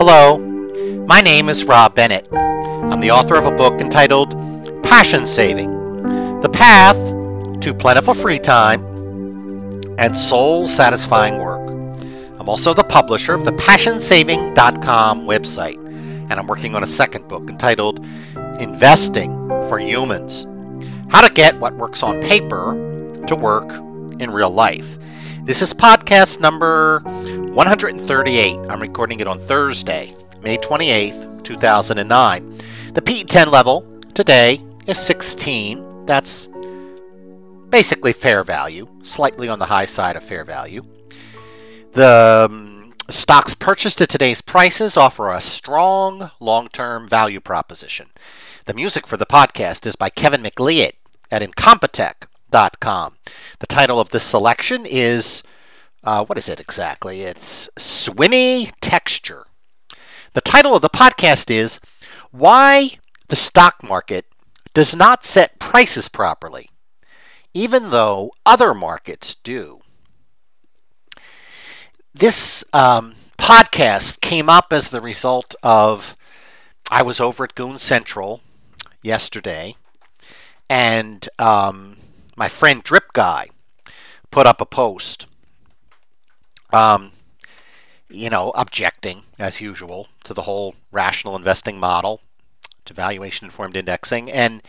Hello, my name is Rob Bennett. I'm the author of a book entitled Passion Saving: The Path to Plentiful Free Time and Soul-Satisfying Work. I'm also the publisher of the PassionSaving.com website, and I'm working on a second book entitled Investing for Humans: How to Get What Works on Paper to Work in Real Life. This is podcast number 138. I'm recording it on Thursday, May 28th, 2009. The PE10 level today is 16. That's basically fair value, slightly on the high side of fair value. The stocks purchased at today's prices offer a strong long-term value proposition. The music for the podcast is by Kevin MacLeod at Incompetech.com. The title of this selection is, what is it exactly? It's Swimmy Texture. The title of the podcast is Why the Stock Market Does Not Set Prices Properly, Even Though Other Markets Do. This podcast came up as the result of, I was over at Goon Central yesterday, and my friend Drip Guy put up a post, objecting, as usual, to the whole rational investing model, to valuation-informed indexing, and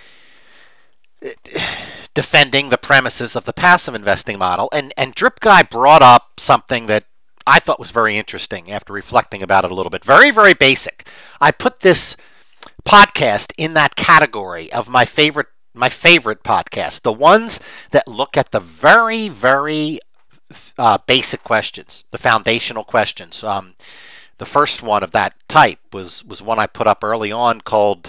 defending the premises of the passive investing model. And Drip Guy brought up something that I thought was very interesting after reflecting about it a little bit. Very, very basic. I put this podcast in that category of my favorite podcasts, the ones that look at the very, very basic questions, the foundational questions. The first one of that type was one I put up early on called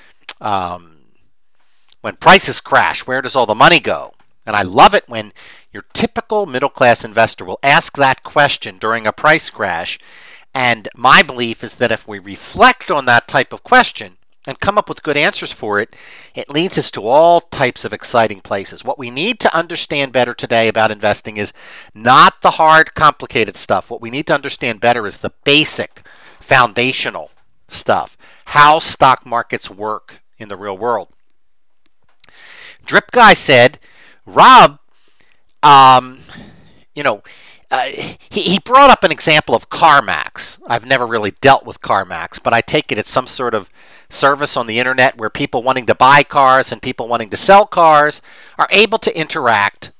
When Prices Crash, Where Does All the Money Go? And I love it when your typical middle-class investor will ask that question during a price crash. And my belief is that if we reflect on that type of question and come up with good answers for it, it leads us to all types of exciting places. What we need to understand better today about investing is not the hard, complicated stuff. What we need to understand better is the basic, foundational stuff, how stock markets work in the real world. Drip Guy said, Rob, he brought up an example of CarMax. I've never really dealt with CarMax, but I take it it's some sort of service on the internet where people wanting to buy cars and people wanting to sell cars are able to interact,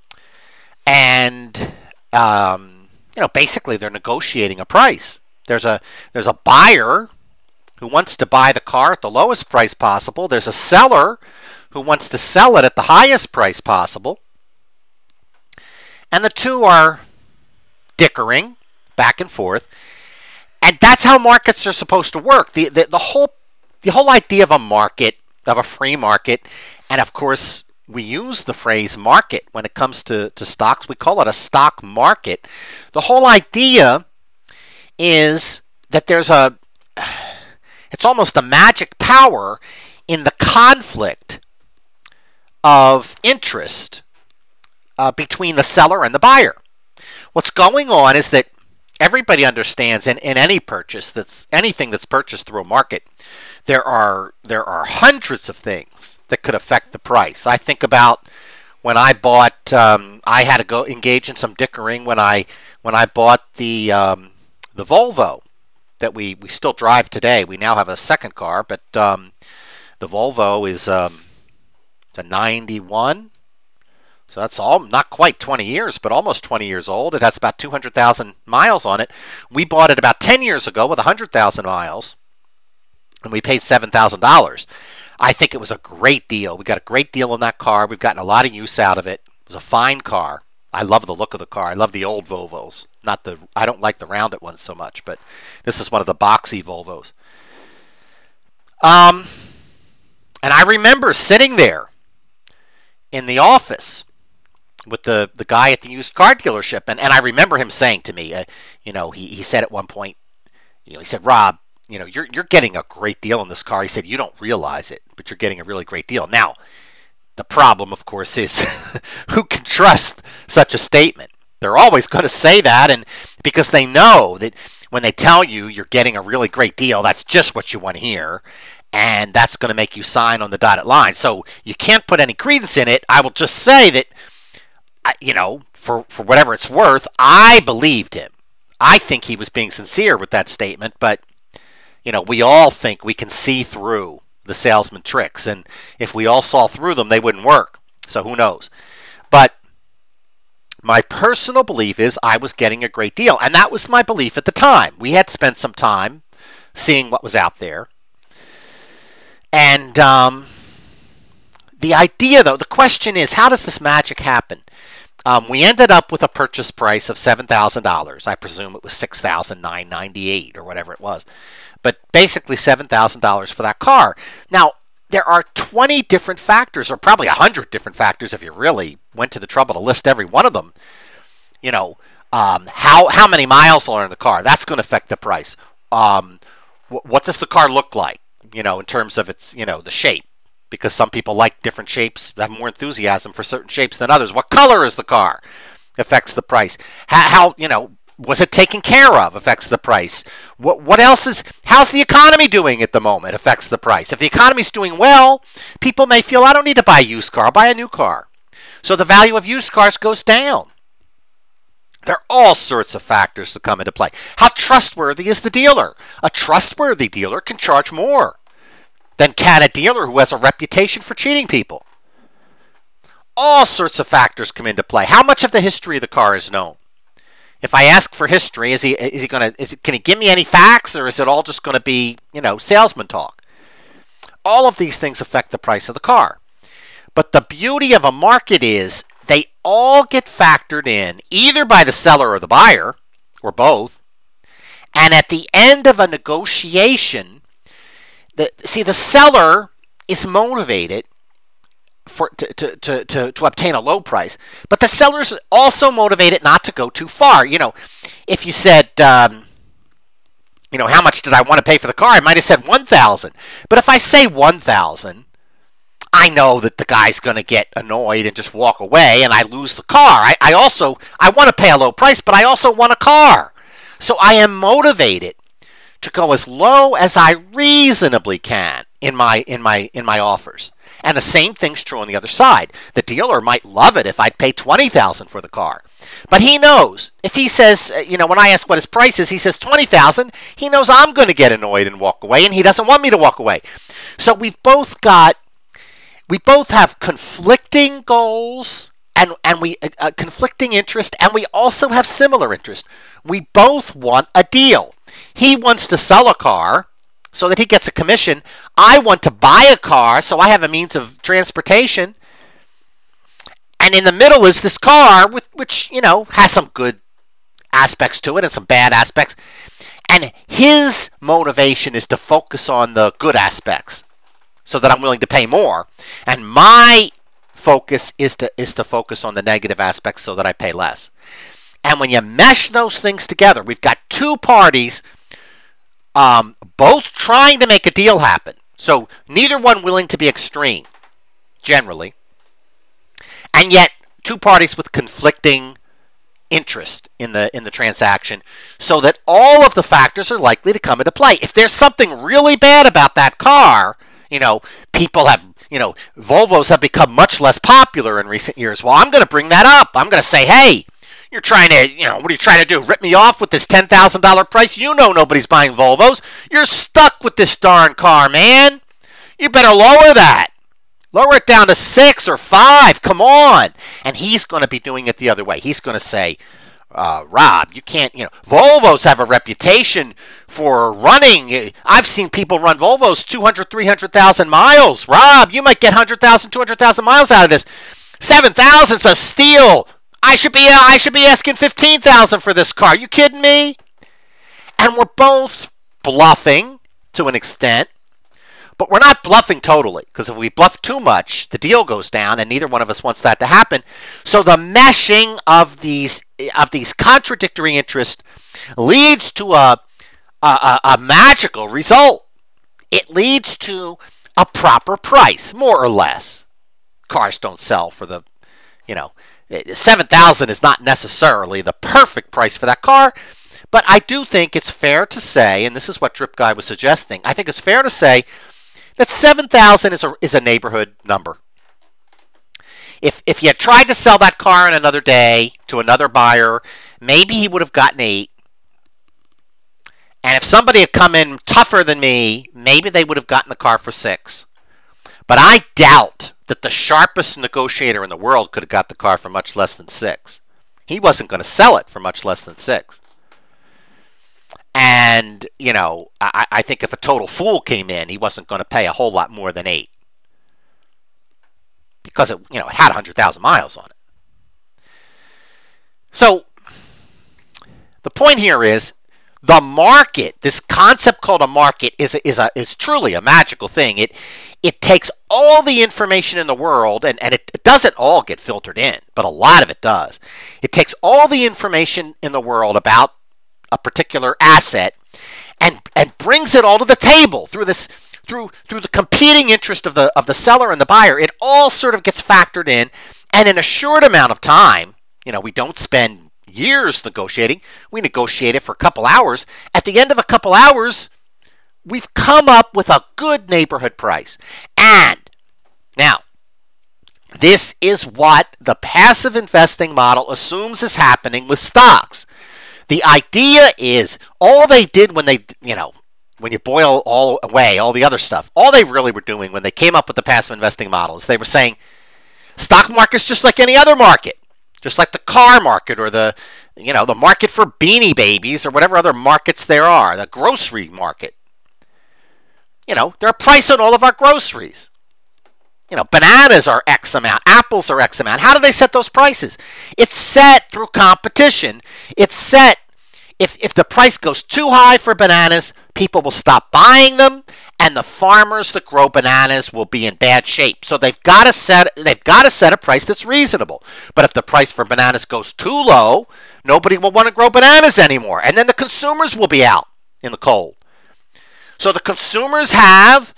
and basically they're negotiating a price. There's a buyer who wants to buy the car at the lowest price possible. There's a seller who wants to sell it at the highest price possible, and the two are dickering back and forth. And that's how markets are supposed to work. The whole idea of a market, of a free market, and of course we use the phrase market when it comes to stocks. We call it a stock market. The whole idea is that it's almost a magic power in the conflict of interest between the seller and the buyer. What's going on is that everybody understands in any purchase, anything that's purchased through a market, there are hundreds of things that could affect the price. I think about when I bought, I had to go engage in some dickering when I bought the Volvo that we still drive today. We now have a second car, but the Volvo is it's a 91. So that's all, not quite 20 years, but almost 20 years old. It has about 200,000 miles on it. We bought it about 10 years ago with 100,000 miles, and we paid $7,000. I think it was a great deal. We got a great deal on that car. We've gotten a lot of use out of it. It was a fine car. I love the look of the car. I love the old Volvos. I don't like the rounded ones so much, but this is one of the boxy Volvos. And I remember sitting there in the office with the guy at the used car dealership, and I remember him saying to me, he said at one point, he said, Rob, you're getting a great deal on this car. He said, you don't realize it, but you're getting a really great deal. Now, the problem, of course, is who can trust such a statement? They're always going to say that, and because they know that when they tell you you're getting a really great deal, that's just what you want to hear. And that's going to make you sign on the dotted line. So you can't put any credence in it. I will just say that, for whatever it's worth, I believed him. I think he was being sincere with that statement, but, we all think we can see through the salesman tricks. And if we all saw through them, they wouldn't work. So who knows? But my personal belief is I was getting a great deal. And that was my belief at the time. We had spent some time seeing what was out there. And the idea, though, the question is, how does this magic happen? We ended up with a purchase price of $7,000. I presume it was $6,998 or whatever it was. But basically $7,000 for that car. Now, there are 20 different factors, or probably 100 different factors if you really went to the trouble to list every one of them. How many miles are in the car? That's going to affect the price. What does the car look like? In terms of its, the shape, because some people like different shapes, have more enthusiasm for certain shapes than others. What color is the car? Affects the price. How was it taken care of? Affects the price. What else how's the economy doing at the moment? Affects the price. If the economy's doing well, people may feel, I don't need to buy a used car, I'll buy a new car. So the value of used cars goes down. There are all sorts of factors that come into play. How trustworthy is the dealer? A trustworthy dealer can charge more than can a dealer who has a reputation for cheating people. All sorts of factors come into play. How much of the history of the car is known? If I ask for history, can he give me any facts, or is it all just going to be, salesman talk? All of these things affect the price of the car. But the beauty of a market is they all get factored in either by the seller or the buyer, or both. And at the end of a negotiation, the seller is motivated to obtain a low price, but the seller's also motivated not to go too far. If you said, how much did I want to pay for the car? I might have said $1,000. But if I say $1,000, I know that the guy's going to get annoyed and just walk away, and I lose the car. I want to pay a low price, but I also want a car. So I am motivated to go as low as I reasonably can in my offers. And the same thing's true on the other side. The dealer might love it if I'd pay $20,000 for the car. But he knows, if he says, when I ask what his price is, he says $20,000, he knows I'm going to get annoyed and walk away, and he doesn't want me to walk away. So we both have conflicting goals and we conflicting interest, and we also have similar interest. We both want a deal. He wants to sell a car so that he gets a commission. I want to buy a car so I have a means of transportation. And in the middle is this car, which has some good aspects to it and some bad aspects. And his motivation is to focus on the good aspects so that I'm willing to pay more. And my focus is to focus on the negative aspects so that I pay less. And when you mesh those things together, we've got two parties both trying to make a deal happen. So neither one willing to be extreme, generally. And yet two parties with conflicting interest in the transaction, so that all of the factors are likely to come into play. If there's something really bad about that car, people have, Volvos have become much less popular in recent years. Well, I'm going to bring that up. I'm going to say, hey, you're trying to, what are you trying to do? Rip me off with this $10,000 price? Nobody's buying Volvos. You're stuck with this darn car, man. You better lower that. Lower it down to 6 or 5. Come on. And he's going to be doing it the other way. He's going to say, Rob, you can't, Volvos have a reputation for running. I've seen people run Volvos 200, 300,000 miles. Rob, you might get 100,000, 200,000 miles out of this. 7,000's a steal. I should be asking 15,000 for this car. You kidding me? And we're both bluffing to an extent, but we're not bluffing totally, because if we bluff too much, the deal goes down, and neither one of us wants that to happen. So the meshing of these contradictory interests leads to a magical result. It leads to a proper price, more or less. Cars don't sell for the, $7,000 is not necessarily the perfect price for that car, But I do think it's fair to say, and this is what Drip Guy was suggesting, I think it's fair to say that 7,000 is a neighborhood number. If you had tried to sell that car in another day to another buyer, maybe he would have gotten 8. And if somebody had come in tougher than me, maybe they would have gotten the car for 6. But I doubt that the sharpest negotiator in the world could have got the car for much less than 6. He wasn't going to sell it for much less than 6. And, I think if a total fool came in, he wasn't going to pay a whole lot more than 8. Because it had 100,000 miles on it. So, the point here is, the market, this concept called a market, is truly a magical thing. It takes all the information in the world, and it doesn't all get filtered in, but a lot of it does. It takes all the information in the world about a particular asset and brings it all to the table through the competing interest of the seller and the buyer. It all sort of gets factored in, and in a short amount of time, we don't spend years negotiating. We negotiate it for a couple hours. At the end of a couple hours, we've come up with a good neighborhood price. And now, this is what the passive investing model assumes is happening with stocks. The idea is all they did when they, when you boil all away, all the other stuff, all they really were doing when they came up with the passive investing model is they were saying, stock market's just like any other market. Just like the car market or the market for Beanie Babies or whatever other markets there are, the grocery market. There are prices on all of our groceries. Bananas are X amount, apples are X amount. How do they set those prices? It's set through competition. It's set, if the price goes too high for bananas, people will stop buying them, and the farmers that grow bananas will be in bad shape. So they've got to set a price that's reasonable. But if the price for bananas goes too low, nobody will want to grow bananas anymore, and then the consumers will be out in the cold. So the consumers have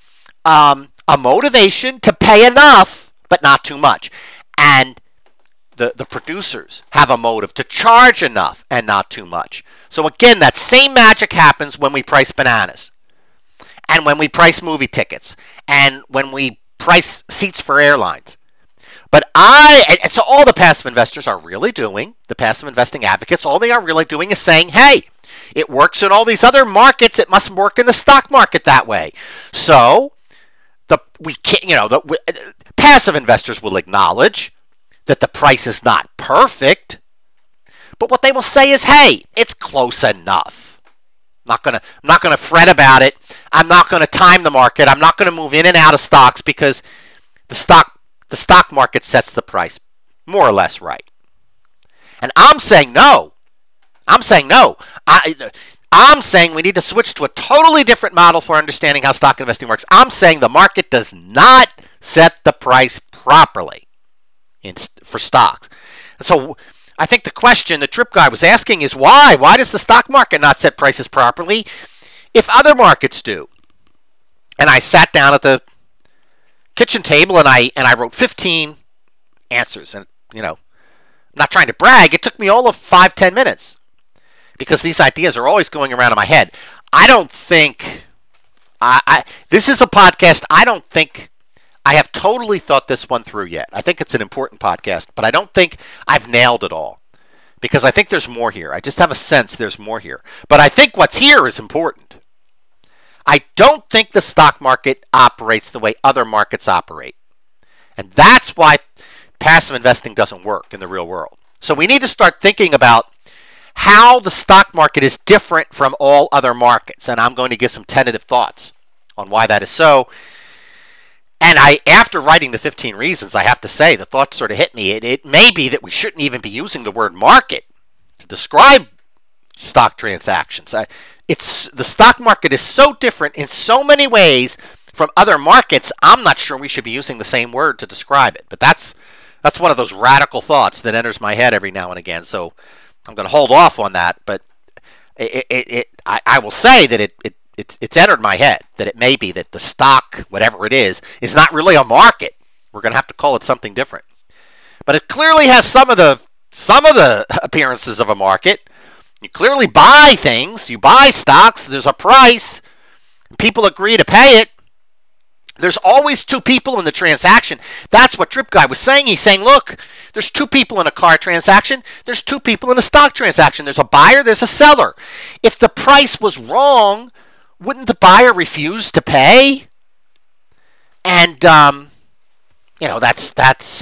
a motivation to pay enough, but not too much, and the producers have a motive to charge enough and not too much. So again, that same magic happens when we price bananas. And when we price movie tickets, and when we price seats for airlines. But and so all the passive investors are really doing, the passive investing advocates, all they are really doing is saying, hey, it works in all these other markets, it must work in the stock market that way. So, passive investors will acknowledge that the price is not perfect, but what they will say is, hey, it's close enough. I'm not gonna fret about it. I'm not gonna time the market. I'm not gonna move in and out of stocks because the stock market sets the price more or less right. And I'm saying no. I'm saying we need to switch to a totally different model for understanding how stock investing works. I'm saying the market does not set the price properly for stocks. And so I think the question that Drip Guy was asking is why? Why does the stock market not set prices properly if other markets do? And I sat down at the kitchen table and I wrote 15 answers. And, I'm not trying to brag. It took me all of 5-10 minutes because these ideas are always going around in my head. I don't think, this is a podcast, I don't think I have totally thought this one through yet. I think it's an important podcast, but I don't think I've nailed it all because I think there's more here. I just have a sense there's more here. But I think what's here is important. I don't think the stock market operates the way other markets operate. And that's why passive investing doesn't work in the real world. So we need to start thinking about how the stock market is different from all other markets. And I'm going to give some tentative thoughts on why that is so. And after writing the 15 reasons, I have to say, the thought sort of hit me. It may be that we shouldn't even be using the word market to describe stock transactions. The stock market is so different in so many ways from other markets, I'm not sure we should be using the same word to describe it. But that's one of those radical thoughts that enters my head every now and again. So I'm going to hold off on that. But I will say that it's entered my head that it may be that the stock, whatever it is not really a market. We're going to have to call it something different. But it clearly has some of the appearances of a market. You clearly buy things. You buy stocks. There's a price. And people agree to pay it. There's always two people in the transaction. That's what Drip Guy was saying. He's saying, look, there's two people in a car transaction. There's two people in a stock transaction. There's a buyer. There's a seller. If the price was wrong, wouldn't the buyer refuse to pay? And, that's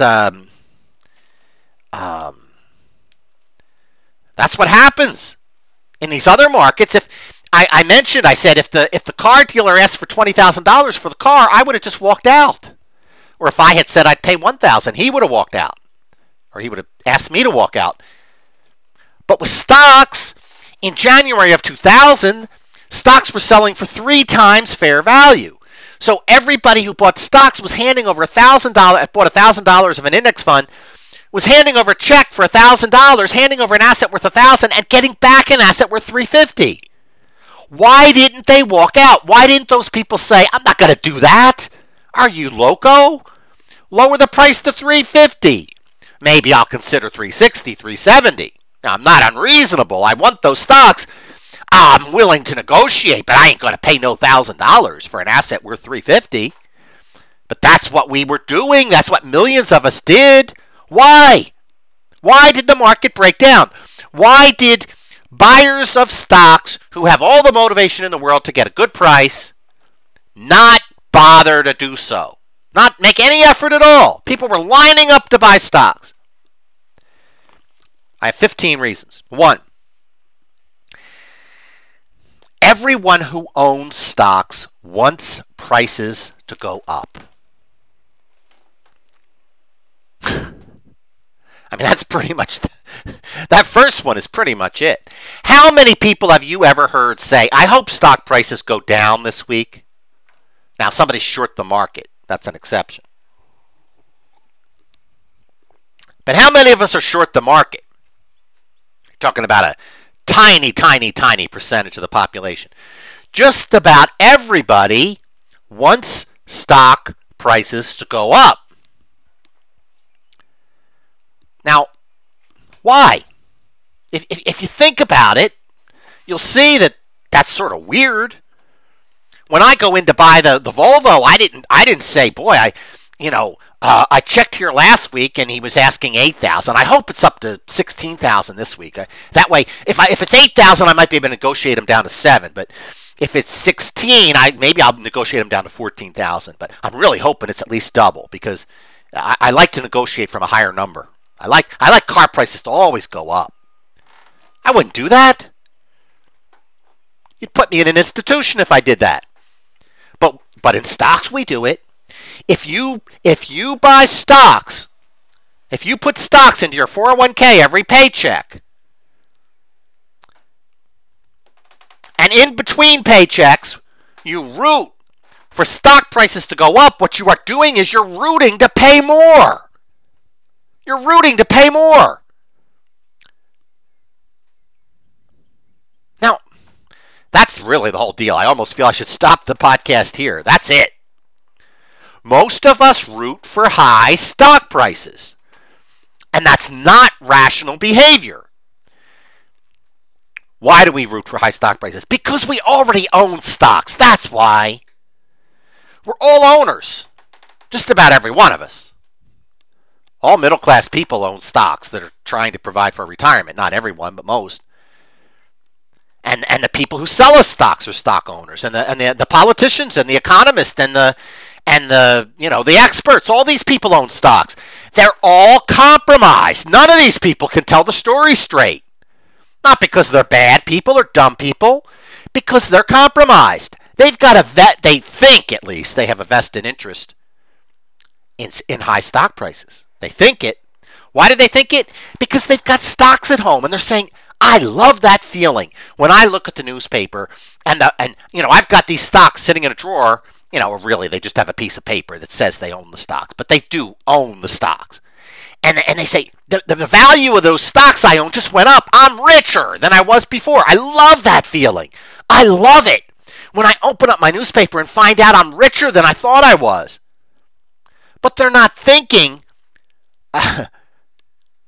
what happens in these other markets. If I said if the car dealer asked for $20,000 for the car, I would have just walked out. Or if I had said I'd pay $1,000, he would have walked out. Or he would have asked me to walk out. But with stocks, in January of 2000, stocks were selling for 3 times fair value. So everybody who bought stocks was handing over $1,000 of an index fund, was handing over a check for $1,000, handing over an asset worth $1,000, and getting back an asset worth $350. Why didn't they walk out? Why didn't those people say, I'm not going to do that? Are you loco? Lower the price to $350. Maybe I'll consider $360, $370. Now, I'm not unreasonable. I want those stocks. I'm willing to negotiate, but I ain't going to pay no $1,000 for an asset worth $350. But that's what we were doing. That's what millions of us did. Why? Why did the market break down? Why did buyers of stocks who have all the motivation in the world to get a good price not bother to do so? Not make any effort at all. People were lining up to buy stocks. I have 15 reasons. 1, everyone who owns stocks wants prices to go up. I mean, that's pretty much, that first one is pretty much it. How many people have you ever heard say, I hope stock prices go down this week? Now, somebody's short the market. That's an exception. But how many of us are short the market? You're talking about a tiny, tiny, tiny percentage of the population. Just about everybody wants stock prices to go up. Now, why? If you think about it, you'll see that that's sort of weird. When I go in to buy the Volvo, I didn't say, boy, I checked here last week and he was asking $8,000. I hope it's up to $16,000 this week. That way, if it's $8,000, I might be able to negotiate him down to $7,000. But if it's $16,000, maybe I'll negotiate him down to $14,000. But I'm really hoping it's at least double because I like to negotiate from a higher number. I like car prices to always go up. I wouldn't do that. You'd put me in an institution if I did that. But in stocks we do it. If you buy stocks, if you put stocks into your 401k every paycheck, and in between paychecks, you root for stock prices to go up, what you are doing is you're rooting to pay more. You're rooting to pay more. Now, that's really the whole deal. I almost feel I should stop the podcast here. That's it. Most of us root for high stock prices. And that's not rational behavior. Why do we root for high stock prices? Because we already own stocks. That's why. We're all owners. Just about every one of us. All middle-class people own stocks that are trying to provide for retirement. Not everyone, but most. And the people who sell us stocks are stock owners. And the politicians and the economists and the experts. All these people own stocks. They're all compromised. None of these people can tell the story straight. Not because they're bad people or dumb people. Because they're compromised. They've got they think at least they have a vested interest in high stock prices. They think it. Why do they think it? Because they've got stocks at home and they're saying, I love that feeling when I look at the newspaper and I've got these stocks sitting in a drawer, really they just have a piece of paper that says they own the stocks, but they do own the stocks. And they say, the value of those stocks I own just went up. I'm richer than I was before. I love that feeling. I love it. When I open up my newspaper and find out I'm richer than I thought I was. But they're not thinking, they're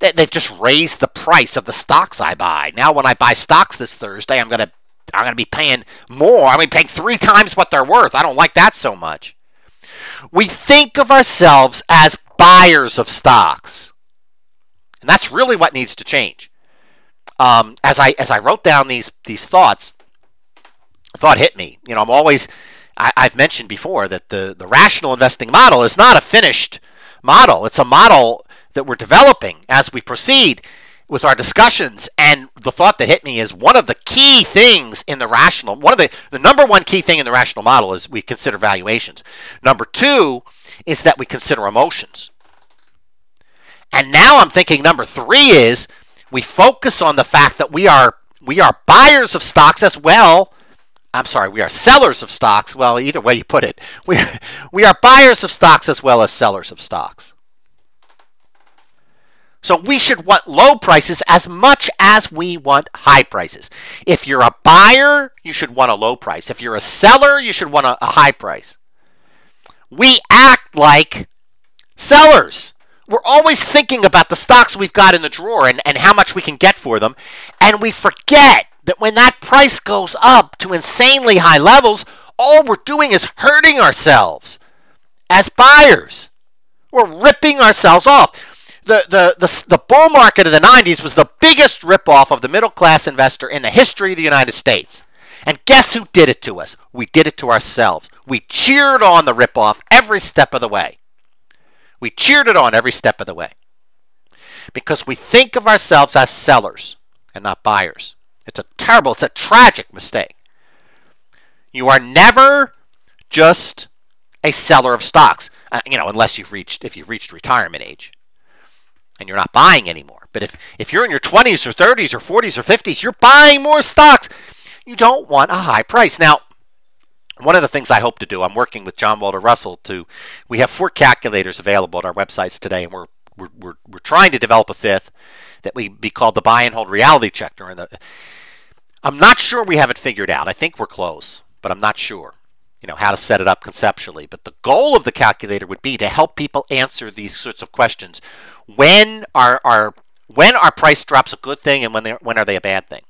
They've just raised the price of the stocks I buy. Now, when I buy stocks this Thursday, I'm gonna be paying more. I'm gonna be paying 3 times what they're worth. I don't like that so much. We think of ourselves as buyers of stocks, and that's really what needs to change. As I wrote down these thoughts, a thought hit me. I've mentioned before that the rational investing model is not a finished model. It's a model that we're developing as we proceed with our discussions. And the thought that hit me is one of the key things in the rational, the number one key thing in the rational model is we consider valuations. Number 2 is that we consider emotions. And now I'm thinking number 3 is we focus on the fact that we are buyers of stocks as well. I'm sorry, we are sellers of stocks. Well, either way you put it, we are buyers of stocks as well as sellers of stocks. So we should want low prices as much as we want high prices. If you're a buyer, you should want a low price. If you're a seller, you should want a high price. We act like sellers. We're always thinking about the stocks we've got in the drawer and how much we can get for them. And we forget that when that price goes up to insanely high levels, all we're doing is hurting ourselves as buyers. We're ripping ourselves off. The bull market of the 90s was the biggest ripoff of the middle class investor in the history of the United States. And guess who did it to us? We did it to ourselves. We cheered on the ripoff every step of the way. We cheered it on every step of the way. Because we think of ourselves as sellers and not buyers. It's a tragic mistake. You are never just a seller of stocks, unless if you've reached retirement age. And you're not buying anymore. But if you're in your 20s or 30s or 40s or 50s, you're buying more stocks. You don't want a high price. Now, one of the things I hope to do, I'm working with John Walter Russell we have 4 calculators available at our websites today, and we're trying to develop a 5th that we be called the buy and hold reality checker. And I'm not sure we have it figured out. I think we're close, but I'm not sure. How to set it up conceptually. But the goal of the calculator would be to help people answer these sorts of questions. When our price drops a good thing, and when are they a bad thing?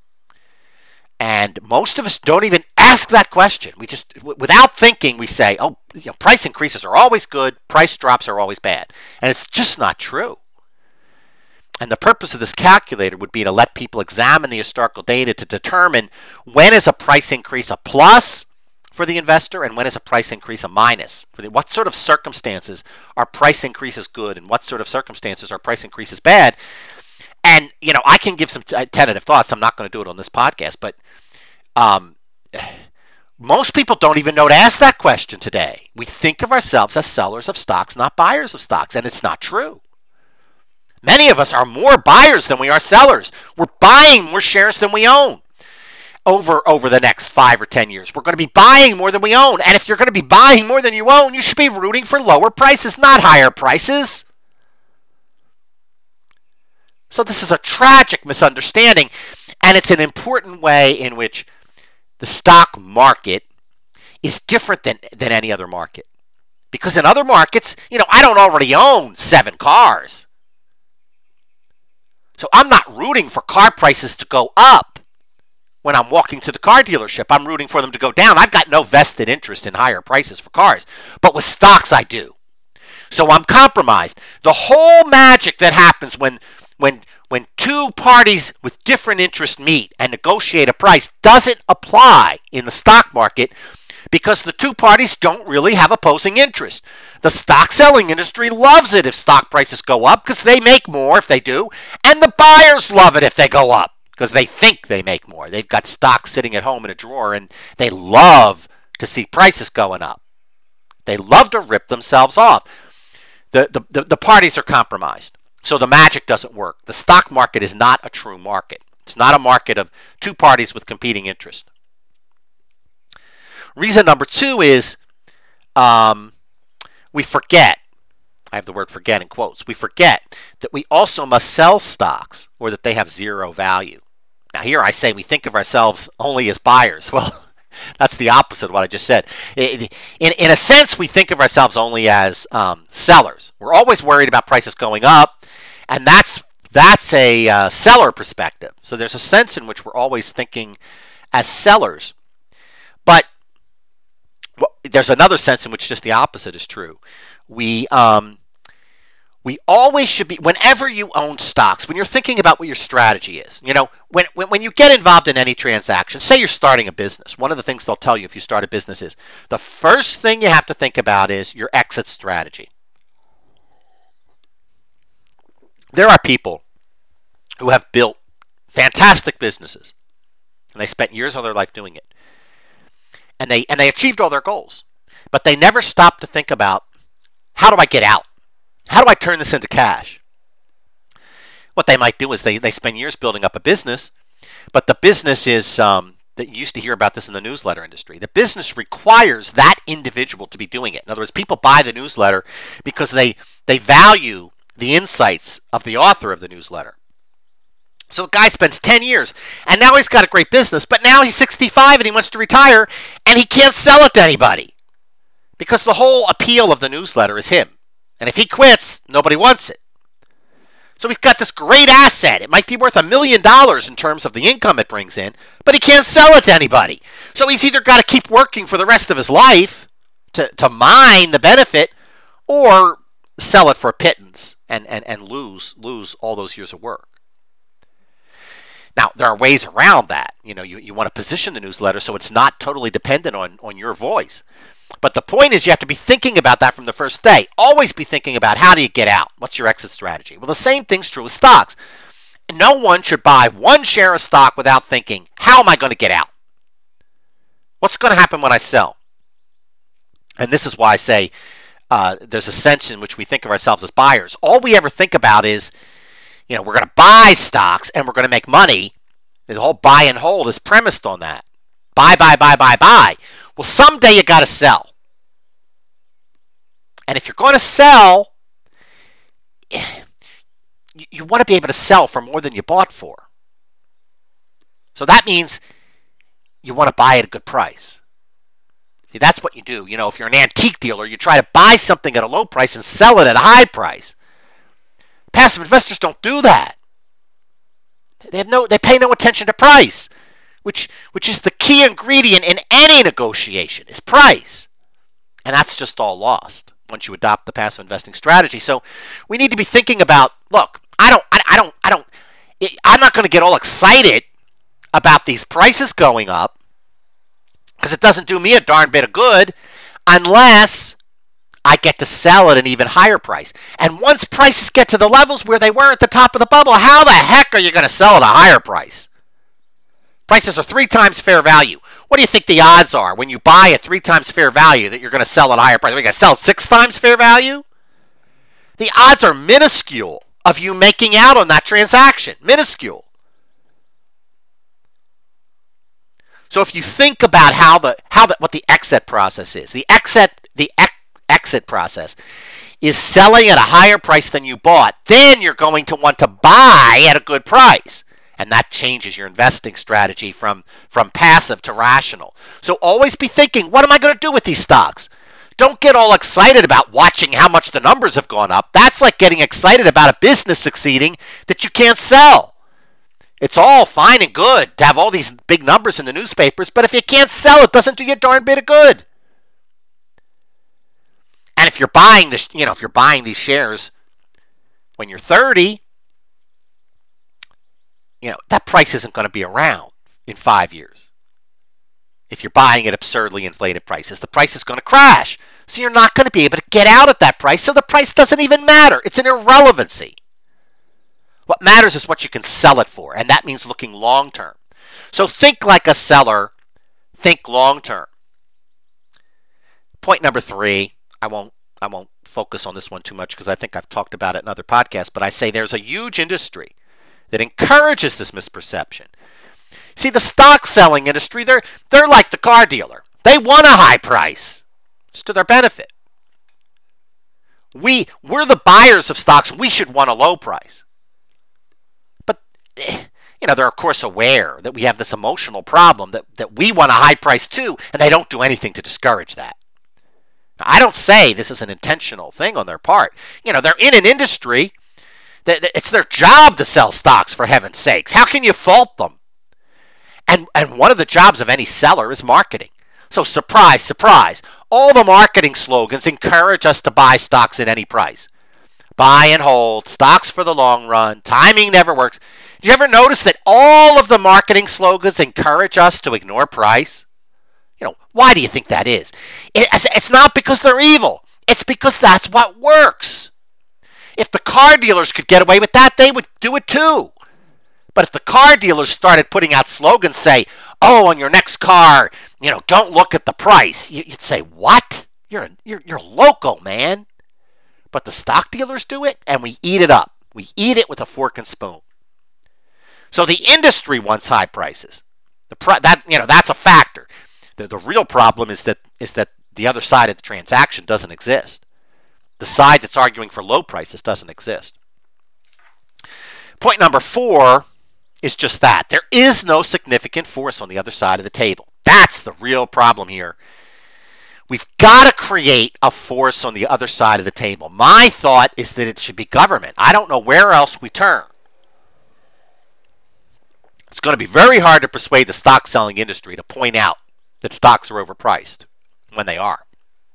And most of us don't even ask that question. We just, without thinking, we say, price increases are always good, price drops are always bad. And it's just not true. And the purpose of this calculator would be to let people examine the historical data to determine when is a price increase a plus for the investor and when is a price increase a minus. What sort of circumstances are price increases good and what sort of circumstances are price increases bad? And, I can give some tentative thoughts. I'm not going to do it on this podcast, but most people don't even know to ask that question today. We think of ourselves as sellers of stocks, not buyers of stocks, and it's not true. Many of us are more buyers than we are sellers. We're buying more shares than we own over the next 5 or 10 years. We're going to be buying more than we own. And if you're going to be buying more than you own, you should be rooting for lower prices, not higher prices. So this is a tragic misunderstanding, and it's an important way in which the stock market is different than any other market. Because in other markets, I don't already own 7 cars. So I'm not rooting for car prices to go up when I'm walking to the car dealership. I'm rooting for them to go down. I've got no vested interest in higher prices for cars. But with stocks, I do. So I'm compromised. The whole magic that happens when 2 parties with different interests meet and negotiate a price doesn't apply in the stock market because the 2 parties don't really have opposing interests. The stock selling industry loves it if stock prices go up because they make more if they do, and the buyers love it if they go up because they think they make more. They've got stocks sitting at home in a drawer and they love to see prices going up. They love to rip themselves off. The parties are compromised. So the magic doesn't work. The stock market is not a true market. It's not a market of 2 parties with competing interests. Reason number 2 is we forget. I have the word forget in quotes. We forget that we also must sell stocks or that they have zero value. Now here I say we think of ourselves only as buyers. Well, that's the opposite of what I just said. In a sense, we think of ourselves only as sellers. We're always worried about prices going up, And that's a seller perspective. So there's a sense in which we're always thinking as sellers. But there's another sense in which just the opposite is true. We always should be, whenever you own stocks, when you're thinking about what your strategy is, when you get involved in any transaction, say you're starting a business, one of the things they'll tell you if you start a business is the first thing you have to think about is your exit strategy. There are people who have built fantastic businesses, and they spent years of their life doing it, and they achieved all their goals, but they never stopped to think about, how do I get out? How do I turn this into cash? What they might do is they spend years building up a business, but the business is, that you used to hear about this in the newsletter industry, the business requires that individual to be doing it. In other words, people buy the newsletter because they value the insights of the author of the newsletter. So the guy spends 10 years, and now he's got a great business, but now he's 65 and he wants to retire, and he can't sell it to anybody because the whole appeal of the newsletter is him. And if he quits, nobody wants it. So he's got this great asset. It might be worth $1 million in terms of the income it brings in, but he can't sell it to anybody. So he's either got to keep working for the rest of his life to mine the benefit, or sell it for a pittance and lose all those years of work. Now, there are ways around that. You want to position the newsletter so it's not totally dependent on your voice. But the point is you have to be thinking about that from the first day. Always be thinking about, how do you get out? What's your exit strategy? Well, the same thing's true with stocks. No one should buy one share of stock without thinking, how am I going to get out? What's going to happen when I sell? And this is why I say there's a sense in which we think of ourselves as buyers. All we ever think about is, we're going to buy stocks and we're going to make money. The whole buy and hold is premised on that. Buy, buy, buy, buy, buy. Well, someday you got to sell. And if you're going to sell, you want to be able to sell for more than you bought for. So that means you want to buy at a good price. See, that's what you do. If you're an antique dealer, you try to buy something at a low price and sell it at a high price. Passive investors don't do that. They pay no attention to price, which is the key ingredient in any negotiation, is price. And that's just all lost once you adopt the passive investing strategy. So we need to be thinking about, look, I'm not going to get all excited about these prices going up, because it doesn't do me a darn bit of good unless I get to sell at an even higher price. And once prices get to the levels where they were at the top of the bubble, how the heck are you going to sell at a higher price? Prices are 3 times fair value. What do you think the odds are when you buy at 3 times fair value that you're going to sell at a higher price? Are you going to sell at 6 times fair value? The odds are minuscule of you making out on that transaction. Minuscule. So if you think about what the exit process is, the exit process is selling at a higher price than you bought, then you're going to want to buy at a good price. And that changes your investing strategy from passive to rational. So always be thinking, what am I going to do with these stocks? Don't get all excited about watching how much the numbers have gone up. That's like getting excited about a business succeeding that you can't sell. It's all fine and good to have all these big numbers in the newspapers, but if you can't sell, it doesn't do you a darn bit of good. And if you're buying these shares when you're 30, that price isn't going to be around in 5 years. If you're buying at absurdly inflated prices, the price is going to crash. So you're not going to be able to get out at that price. So the price doesn't even matter. It's an irrelevancy. What matters is what you can sell it for, and that means looking long term. So think like a seller. Think long term. Point number 3. I won't focus on this one too much because I think I've talked about it in other podcasts. But I say there's a huge industry that encourages this misperception. See, the stock selling industry, they're like the car dealer. They want a high price. It's to their benefit. We're the buyers of stocks. We should want a low price. But, they're of course aware that we have this emotional problem that we want a high price too, and they don't do anything to discourage that. Now, I don't say this is an intentional thing on their part. They're in an industry It's their job to sell stocks, for heaven's sakes. How can you fault them? And one of the jobs of any seller is marketing. So surprise, surprise, all the marketing slogans encourage us to buy stocks at any price. Buy and hold, stocks for the long run, timing never works. Did you ever notice that all of the marketing slogans encourage us to ignore price? Why do you think that is? It's not because they're evil. It's because that's what works. If the car dealers could get away with that, they would do it too. But if the car dealers started putting out slogans, say, "Oh, on your next car, don't look at the price," you'd say, "What? You're local, man." But the stock dealers do it, and we eat it up. We eat it with a fork and spoon. So the industry wants high prices. That's a factor. The real problem is that the other side of the transaction doesn't exist. The side that's arguing for low prices doesn't exist. Point number 4 is just that. There is no significant force on the other side of the table. That's the real problem here. We've got to create a force on the other side of the table. My thought is that it should be government. I don't know where else we turn. It's going to be very hard to persuade the stock selling industry to point out that stocks are overpriced when they are.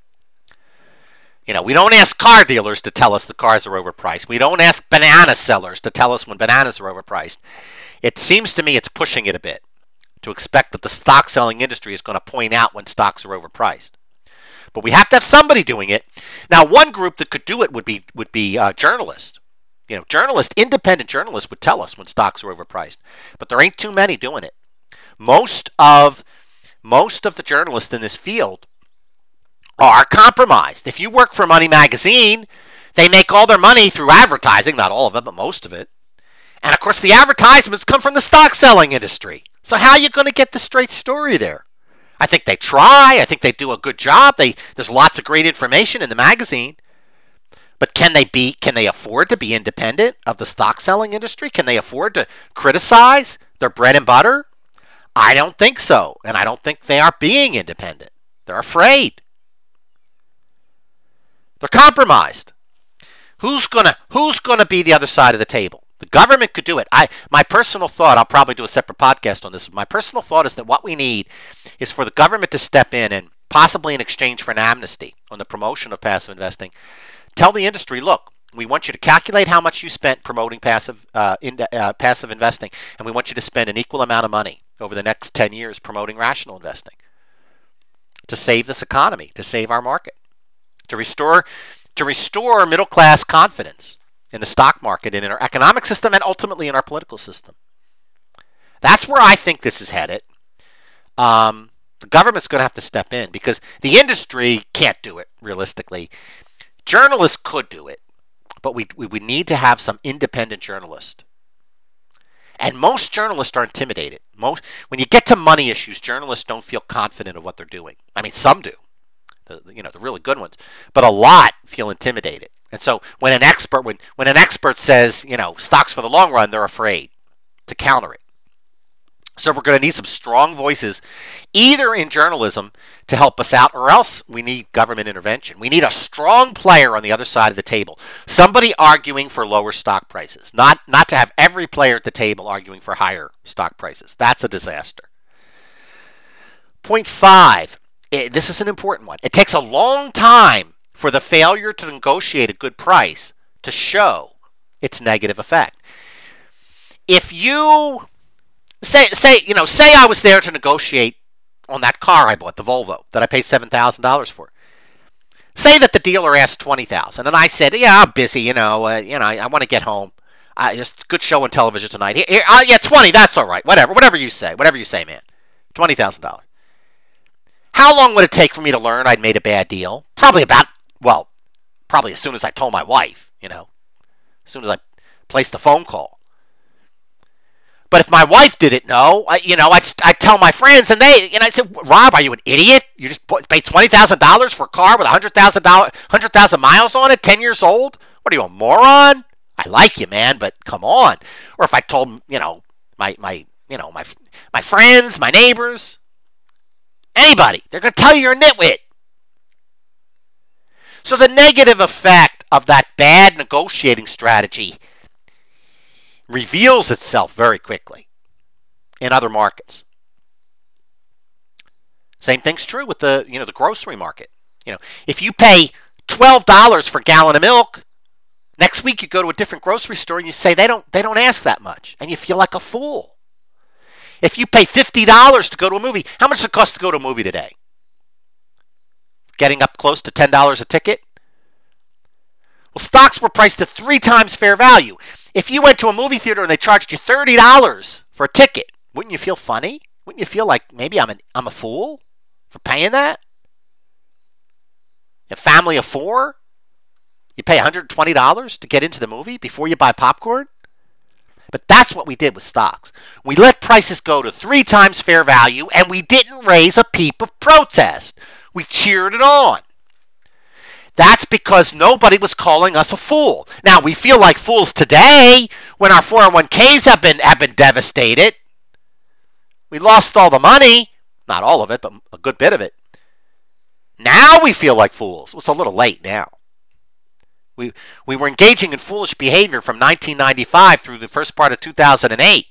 We don't ask car dealers to tell us the cars are overpriced. We don't ask banana sellers to tell us when bananas are overpriced. It seems to me it's pushing it a bit to expect that the stock selling industry is going to point out when stocks are overpriced. But we have to have somebody doing it. Now, one group that could do it would be journalists. Independent journalists would tell us when stocks are overpriced. But there ain't too many doing it. Most of the journalists in this field are compromised. If you work for Money Magazine, they make all their money through advertising, not all of it, but most of it. And of course, the advertisements come from the stock selling industry. So how are you going to get the straight story there? I think they try. I think they do a good job. There's lots of great information in the magazine. But can they afford to be independent of the stock selling industry? Can they afford to criticize their bread and butter? I don't think so. And I don't think they are being independent. They're afraid. They're compromised. Who's gonna be the other side of the table? The government could do it. My personal thought, I'll probably do a separate podcast on this. My personal thought is that what we need is for the government to step in and possibly in exchange for an amnesty on the promotion of passive investing, tell the industry, look, we want you to calculate how much you spent promoting passive investing, and we want you to spend an equal amount of money over the next 10 years promoting rational investing to save this economy, to save our market, to restore middle-class confidence in the stock market and in our economic system and ultimately in our political system. That's where I think this is headed. The government's going to have to step in because the industry can't do it realistically. Journalists could do it, but we would need to have some independent journalists. And most journalists are intimidated. When you get to money issues, journalists don't feel confident of what they're doing. I mean, some do, the really good ones, but a lot feel intimidated. And so when an expert says, stocks for the long run, they're afraid to counter it. So we're going to need some strong voices, either in journalism to help us out, or else we need government intervention. We need a strong player on the other side of the table, somebody arguing for lower stock prices, not to have every player at the table arguing for higher stock prices. That's a disaster. Point 5, this is an important one. It takes a long time for the failure to negotiate a good price to show its negative effect. If you say I was there to negotiate on that car I bought, the Volvo, that I paid $7,000 for. Say that the dealer asked $20,000, and I said, "Yeah, I'm busy. I want to get home. Just good show on television tonight. Here, yeah, 20. That's all right. Whatever you say, man. $20,000. How long would it take for me to learn I'd made a bad deal? Probably as soon as I told my wife. As soon as I placed the phone call. But if my wife didn't know, I'd tell my friends, and I'd say, "Rob, are you an idiot? You just paid $20,000 for a car with 100,000 miles on it, 10 years old? What are you, a moron? I like you, man, but come on." Or if I told my friends, my neighbors, anybody, they're going to tell you you're a nitwit. So the negative effect of that bad negotiating strategy reveals itself very quickly in other markets. Same thing's true with the grocery market. If you pay $12 for a gallon of milk, next week you go to a different grocery store and you say they don't ask that much, and you feel like a fool. If you pay $50 to go to a movie, how much does it cost to go to a movie today? Getting up close to $10 a ticket? Well, stocks were priced at 3 times fair value. If you went to a movie theater and they charged you $30 for a ticket, wouldn't you feel funny? Wouldn't you feel like maybe I'm a fool for paying that? A family of 4, you pay $120 to get into the movie before you buy popcorn? But that's what we did with stocks. We let prices go to 3 times fair value, and we didn't raise a peep of protest. We cheered it on. That's because nobody was calling us a fool. Now, we feel like fools today when our 401ks have been devastated. We lost all the money. Not all of it, but a good bit of it. Now we feel like fools. It's a little late now. We were engaging in foolish behavior from 1995 through the first part of 2008.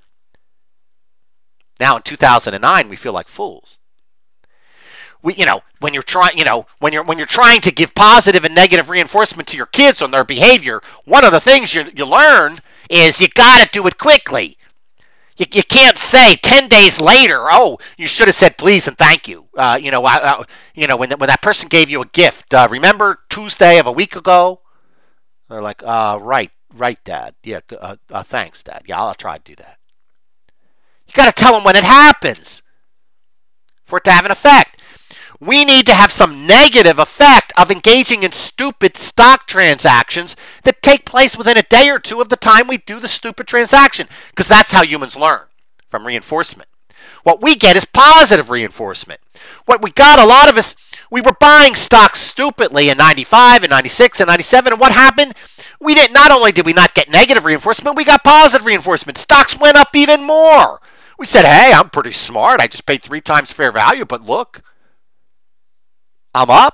Now in 2009, we feel like fools. When you're trying to give positive and negative reinforcement to your kids on their behavior, one of the things you learn is you got to do it quickly. You can't say 10 days later, oh, you should have said please and thank you. When that person gave you a gift, remember Tuesday of a week ago? They're like, right, Dad. Yeah, thanks, Dad. Yeah, I'll try to do that. You got to tell them when it happens for it to have an effect. We need to have some negative effect of engaging in stupid stock transactions that take place within a day or two of the time we do the stupid transaction, because that's how humans learn, from reinforcement. What we get is positive reinforcement. What we got, a lot of us, we were buying stocks stupidly in 95 and 96 and 97, and what happened? Not only did we not get negative reinforcement, we got positive reinforcement. Stocks went up even more. We said, hey, I'm pretty smart. I just paid 3 times fair value, but look, I'm up.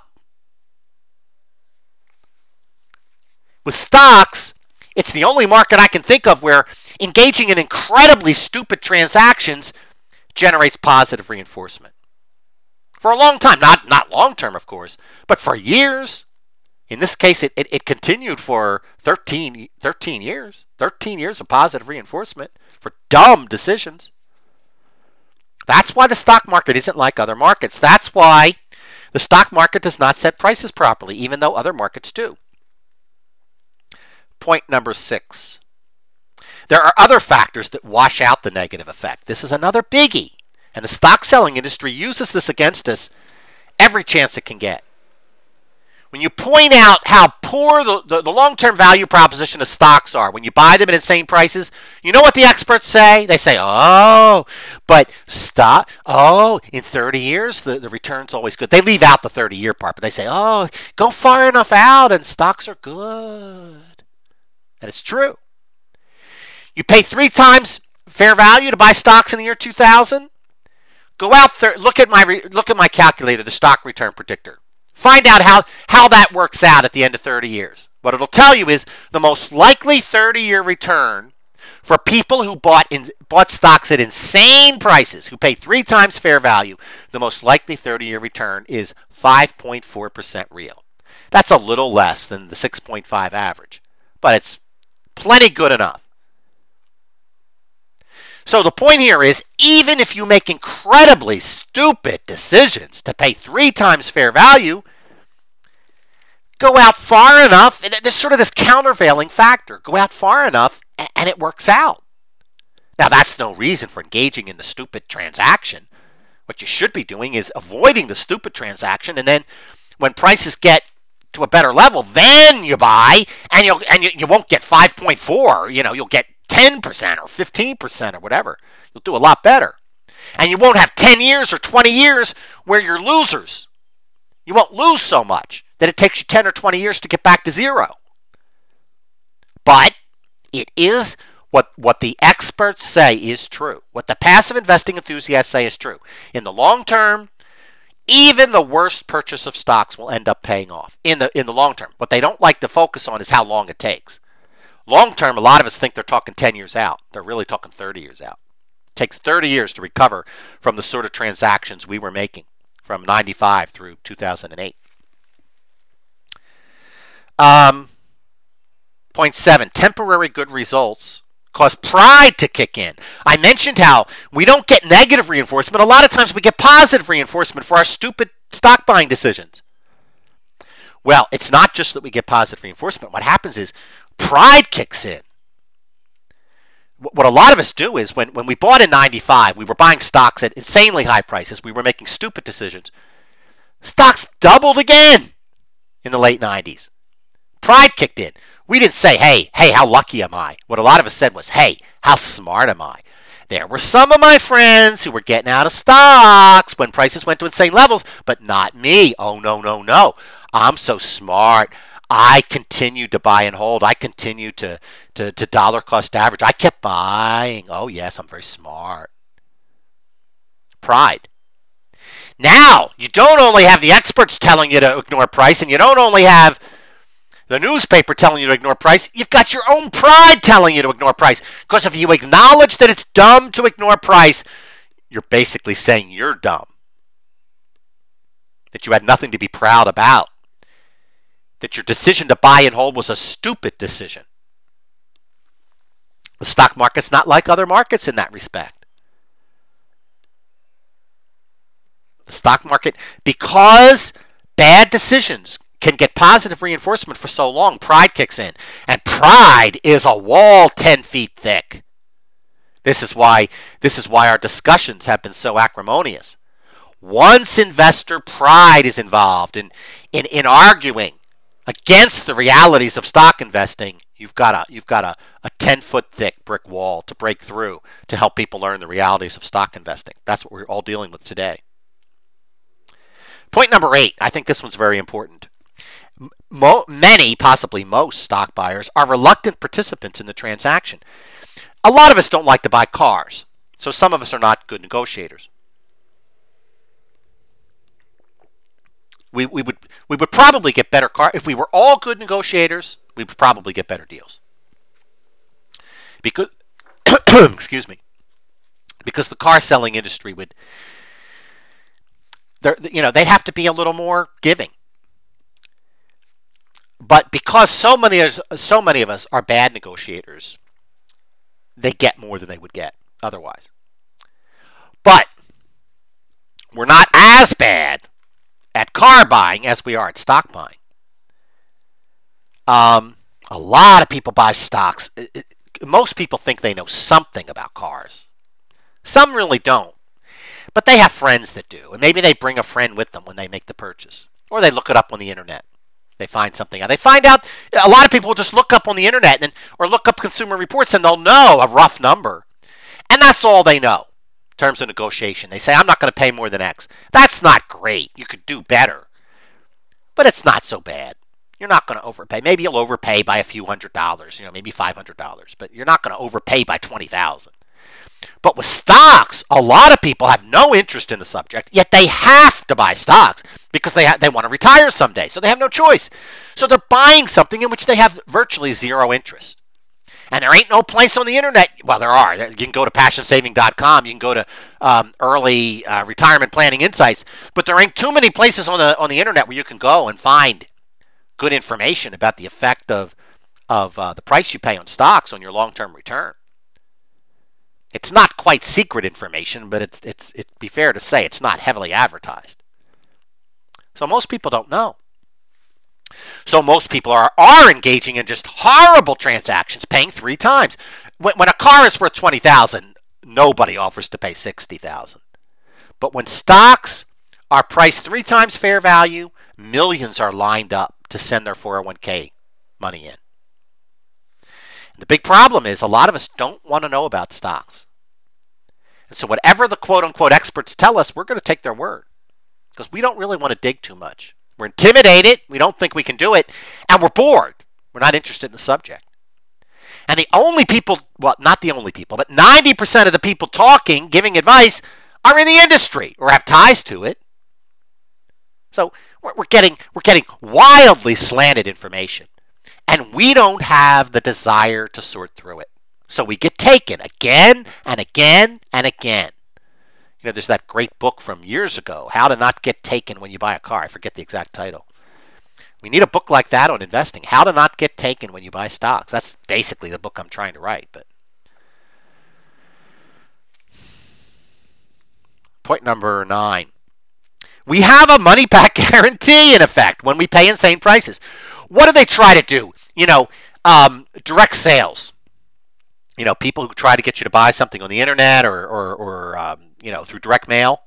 With stocks, it's the only market I can think of where engaging in incredibly stupid transactions generates positive reinforcement. For a long time, not long term, of course, but for years. In this case, it continued for 13 years. 13 years of positive reinforcement for dumb decisions. That's why the stock market isn't like other markets. That's why the stock market does not set prices properly, even though other markets do. Point number 6. There are other factors that wash out the negative effect. This is another biggie, and the stock selling industry uses this against us every chance it can get. When you point out how poor the long-term value proposition of stocks are, when you buy them at insane prices, you know what the experts say? They say, in 30 years, the return's always good. They leave out the 30-year part, but they say, go far enough out and stocks are good. And it's true. You pay 3 times fair value to buy stocks in the year 2000? Go out there, look at my calculator, the stock return predictor. Find out how that works out at the end of 30 years. What it'll tell you is the most likely 30-year return for people who bought stocks at insane prices, who pay 3 times fair value, the most likely 30-year return is 5.4% real. That's a little less than the 6.5 average, but it's plenty good enough. So the point here is, even if you make incredibly stupid decisions to pay 3 times fair value, go out far enough, and there's sort of this countervailing factor. Go out far enough, and it works out. Now, that's no reason for engaging in the stupid transaction. What you should be doing is avoiding the stupid transaction, and then when prices get to a better level, then you buy, and you won't get 5.4. You'll get 10% or 15% or whatever. You'll do a lot better. And you won't have 10 years or 20 years where you're losers. You won't lose so much that it takes you 10 or 20 years to get back to zero. But it is what the experts say is true. What the passive investing enthusiasts say is true. In the long term, even the worst purchase of stocks will end up paying off in the long term. What they don't like to focus on is how long it takes. Long term, a lot of us think they're talking 10 years out. They're really talking 30 years out. It takes 30 years to recover from the sort of transactions we were making from 95 through 2008. Point 7, temporary good results cause pride to kick in. I mentioned how we don't get negative reinforcement. A lot of times we get positive reinforcement for our stupid stock buying decisions. Well, it's not just that we get positive reinforcement. What happens is pride kicks in. What a lot of us do is when we bought in 95, we were buying stocks at insanely high prices. We were making stupid decisions. Stocks doubled again in the late 90s. Pride kicked in. We didn't say, hey, how lucky am I? What a lot of us said was, hey, how smart am I? There were some of my friends who were getting out of stocks when prices went to insane levels, but not me. Oh, no. I'm so smart. I continued to buy and hold. I continued to dollar cost average. I kept buying. Oh, yes, I'm very smart. Pride. Now, you don't only have the experts telling you to ignore price, and you don't only have the newspaper telling you to ignore price, you've got your own pride telling you to ignore price. Because if you acknowledge that it's dumb to ignore price, you're basically saying you're dumb. That you had nothing to be proud about. That your decision to buy and hold was a stupid decision. The stock market's not like other markets in that respect. The stock market, because bad decisions can get positive reinforcement for so long, pride kicks in. And pride is a wall 10 feet thick. This is why our discussions have been so acrimonious. Once investor pride is involved in arguing against the realities of stock investing, you've got a 10-foot thick brick wall to break through to help people learn the realities of stock investing. That's what we're all dealing with today. Point number 8, I think this one's very important. Many, possibly most stock buyers are reluctant participants in the transaction. A lot of us don't like to buy cars, so some of us are not good negotiators. We would probably get better car if we were all good negotiators. We would probably get better deals because excuse me, because the car selling industry would they'd have to be a little more giving. But because so many of us are bad negotiators, they get more than they would get otherwise. But we're not as bad at car buying as we are at stock buying. A lot of people buy stocks. Most people think they know something about cars. Some really don't. But they have friends that do. And maybe they bring a friend with them when they make the purchase. Or they look it up on the internet. They find something out. They find out, a lot of people will just look up on the internet or look up Consumer Reports and they'll know a rough number. And that's all they know in terms of negotiation. They say, I'm not going to pay more than X. That's not great. You could do better. But it's not so bad. You're not going to overpay. Maybe you'll overpay by a few $100s, maybe $500. But you're not going to overpay by $20,000. But with stocks, a lot of people have no interest in the subject, yet they have to buy stocks because they want to retire someday, so they have no choice. So they're buying something in which they have virtually zero interest. And there ain't no place on the internet. Well, there are. You can go to passionsaving.com. You can go to early retirement planning insights. But there ain't too many places on the internet where you can go and find good information about the effect of the price you pay on stocks on your long-term return. It's not quite secret information, but it'd be fair to say it's not heavily advertised. So most people don't know. So most people are engaging in just horrible transactions, paying 3 times. When a car is worth $20,000, nobody offers to pay $60,000. But when stocks are priced 3 times fair value, millions are lined up to send their 401k money in. The big problem is a lot of us don't want to know about stocks. And so whatever the quote-unquote experts tell us, we're going to take their word because we don't really want to dig too much. We're intimidated. We don't think we can do it. And we're bored. We're not interested in the subject. And the only people, well, not the only people, but 90% of the people talking, giving advice, are in the industry or have ties to it. So we're getting wildly slanted information. And we don't have the desire to sort through it. So we get taken again and again and again. You know, there's that great book from years ago, How to Not Get Taken When You Buy a Car. I forget the exact title. We need a book like that on investing. How to Not Get Taken When You Buy Stocks. That's basically the book I'm trying to write. But point number 9. We have a money-back guarantee, in effect, when we pay insane prices. What do they try to do? Direct sales. People who try to get you to buy something on the internet or through direct mail.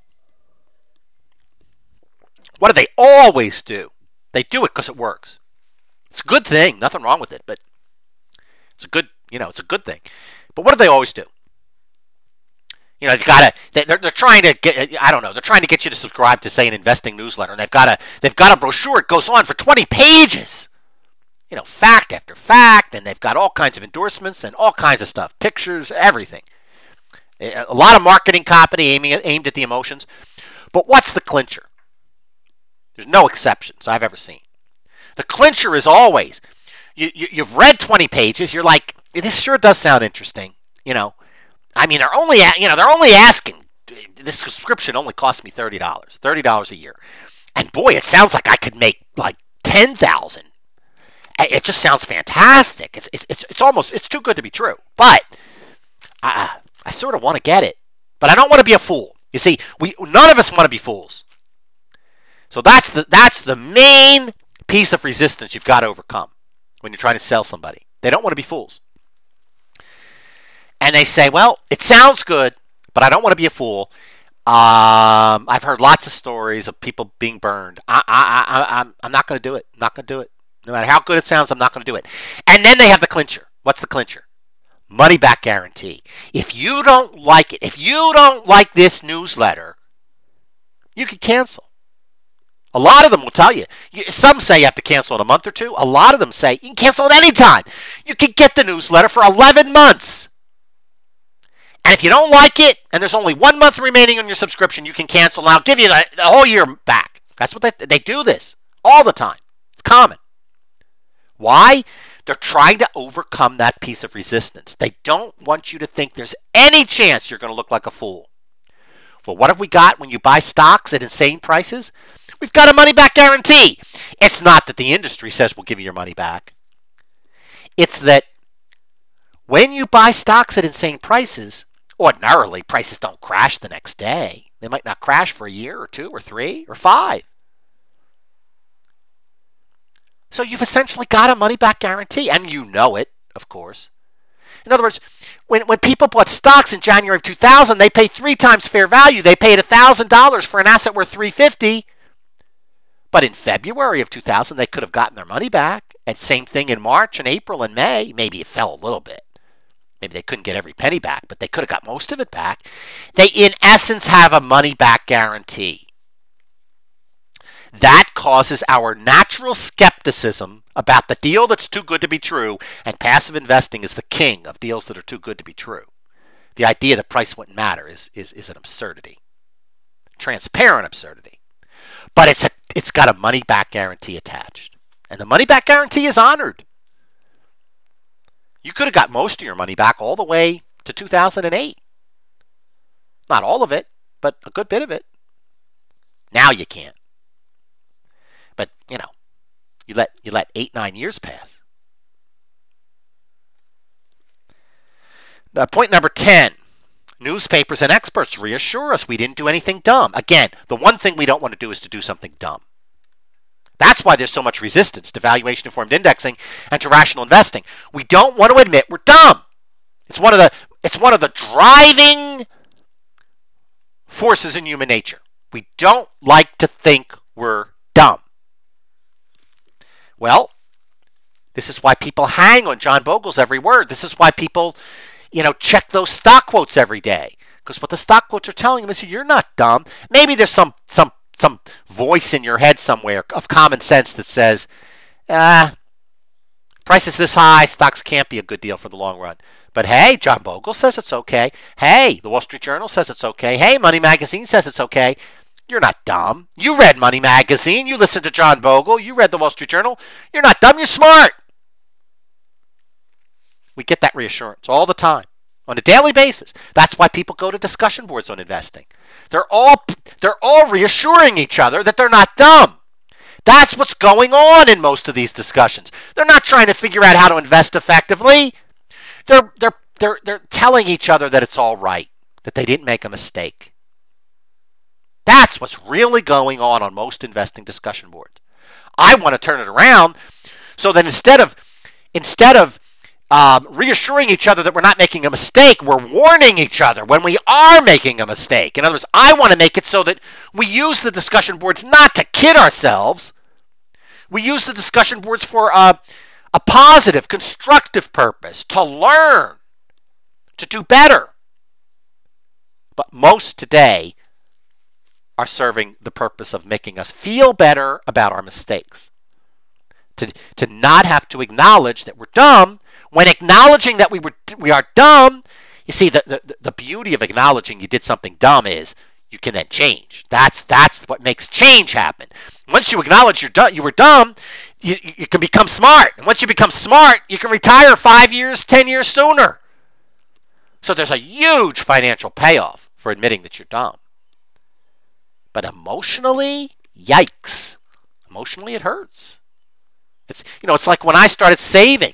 What do they always do? They do it because it works. It's a good thing. Nothing wrong with it, but it's a good thing. But what do they always do? They're trying to get, they're trying to get you to subscribe to, say, an investing newsletter, and they've got a brochure. It goes on for 20 pages. Fact after fact, and they've got all kinds of endorsements and all kinds of stuff, pictures, everything. A lot of marketing copy aimed at the emotions. But what's the clincher? There's no exceptions I've ever seen. The clincher is always, you've read 20 pages, you're like, this sure does sound interesting. They're only asking, this subscription only costs me $30 a year. And boy, it sounds like I could make like $10,000. It just sounds fantastic. It's too good to be true. But I sort of want to get it. But I don't want to be a fool. You see, none of us want to be fools. So that's the main piece of resistance you've got to overcome when you're trying to sell somebody. They don't want to be fools. And they say, well, it sounds good, but I don't want to be a fool. I've heard lots of stories of people being burned. I'm not going to do it. I'm not going to do it. No matter how good it sounds, I'm not going to do it. And then they have the clincher. What's the clincher? Money back guarantee. If you don't like it, if you don't like this newsletter, you can cancel. A lot of them will tell you. Some say you have to cancel in a month or two. A lot of them say you can cancel at any time. You can get the newsletter for 11 months. And if you don't like it, and there's only 1 month remaining on your subscription, you can cancel, and I'll give you the whole year back. That's what they do this all the time. It's common. Why? They're trying to overcome that piece of resistance. They don't want you to think there's any chance you're going to look like a fool. Well, what have we got when you buy stocks at insane prices? We've got a money-back guarantee. It's not that the industry says we'll give you your money back. It's that when you buy stocks at insane prices, ordinarily prices don't crash the next day. They might not crash for a year or 2 or 3 or 5. So you've essentially got a money-back guarantee, and you know it, of course. In other words, when people bought stocks in January of 2000, they paid 3 times fair value. They paid $1,000 for an asset worth $350. But in February of 2000, they could have gotten their money back. And same thing in March and April and May. Maybe it fell a little bit. Maybe they couldn't get every penny back, but they could have got most of it back. They, in essence, have a money-back guarantee. That causes our natural skepticism about the deal that's too good to be true, and passive investing is the king of deals that are too good to be true. The idea that price wouldn't matter is an absurdity. Transparent absurdity. But it's got a money-back guarantee attached. And the money-back guarantee is honored. You could have got most of your money back all the way to 2008. Not all of it, but a good bit of it. Now you can't. But, you let 8-9 years pass. Point number 10. Newspapers and experts reassure us we didn't do anything dumb. Again, the one thing we don't want to do is to do something dumb. That's why there's so much resistance to valuation-informed indexing and to rational investing. We don't want to admit we're dumb. It's one of the driving forces in human nature. We don't like to think we're dumb. Well, this is why people hang on John Bogle's every word. This is why people, check those stock quotes every day. Because what the stock quotes are telling them is you're not dumb. Maybe there's some voice in your head somewhere of common sense that says, price is this high, stocks can't be a good deal for the long run. But hey, John Bogle says it's okay. Hey, the Wall Street Journal says it's okay. Hey, Money Magazine says it's okay. You're not dumb. You read Money Magazine. You listened to John Bogle. You read the Wall Street Journal. You're not dumb. You're smart. We get that reassurance all the time on a daily basis. That's why people go to discussion boards on investing. They're all reassuring each other that they're not dumb. That's what's going on in most of these discussions. They're not trying to figure out how to invest effectively. They're telling each other that it's all right, that they didn't make a mistake. That's what's really going on most investing discussion boards. I want to turn it around so that instead of reassuring each other that we're not making a mistake, we're warning each other when we are making a mistake. In other words, I want to make it so that we use the discussion boards not to kid ourselves. We use the discussion boards for a positive, constructive purpose, to learn, to do better. But most today are serving the purpose of making us feel better about our mistakes. To not have to acknowledge that we're dumb. When acknowledging that we are dumb, you see, the beauty of acknowledging you did something dumb is you can then change. That's what makes change happen. Once you acknowledge you were dumb, you can become smart. And once you become smart, you can retire 5 years, 10 years sooner. So there's a huge financial payoff for admitting that you're dumb. But emotionally, yikes. Emotionally, it hurts. It's like when I started saving.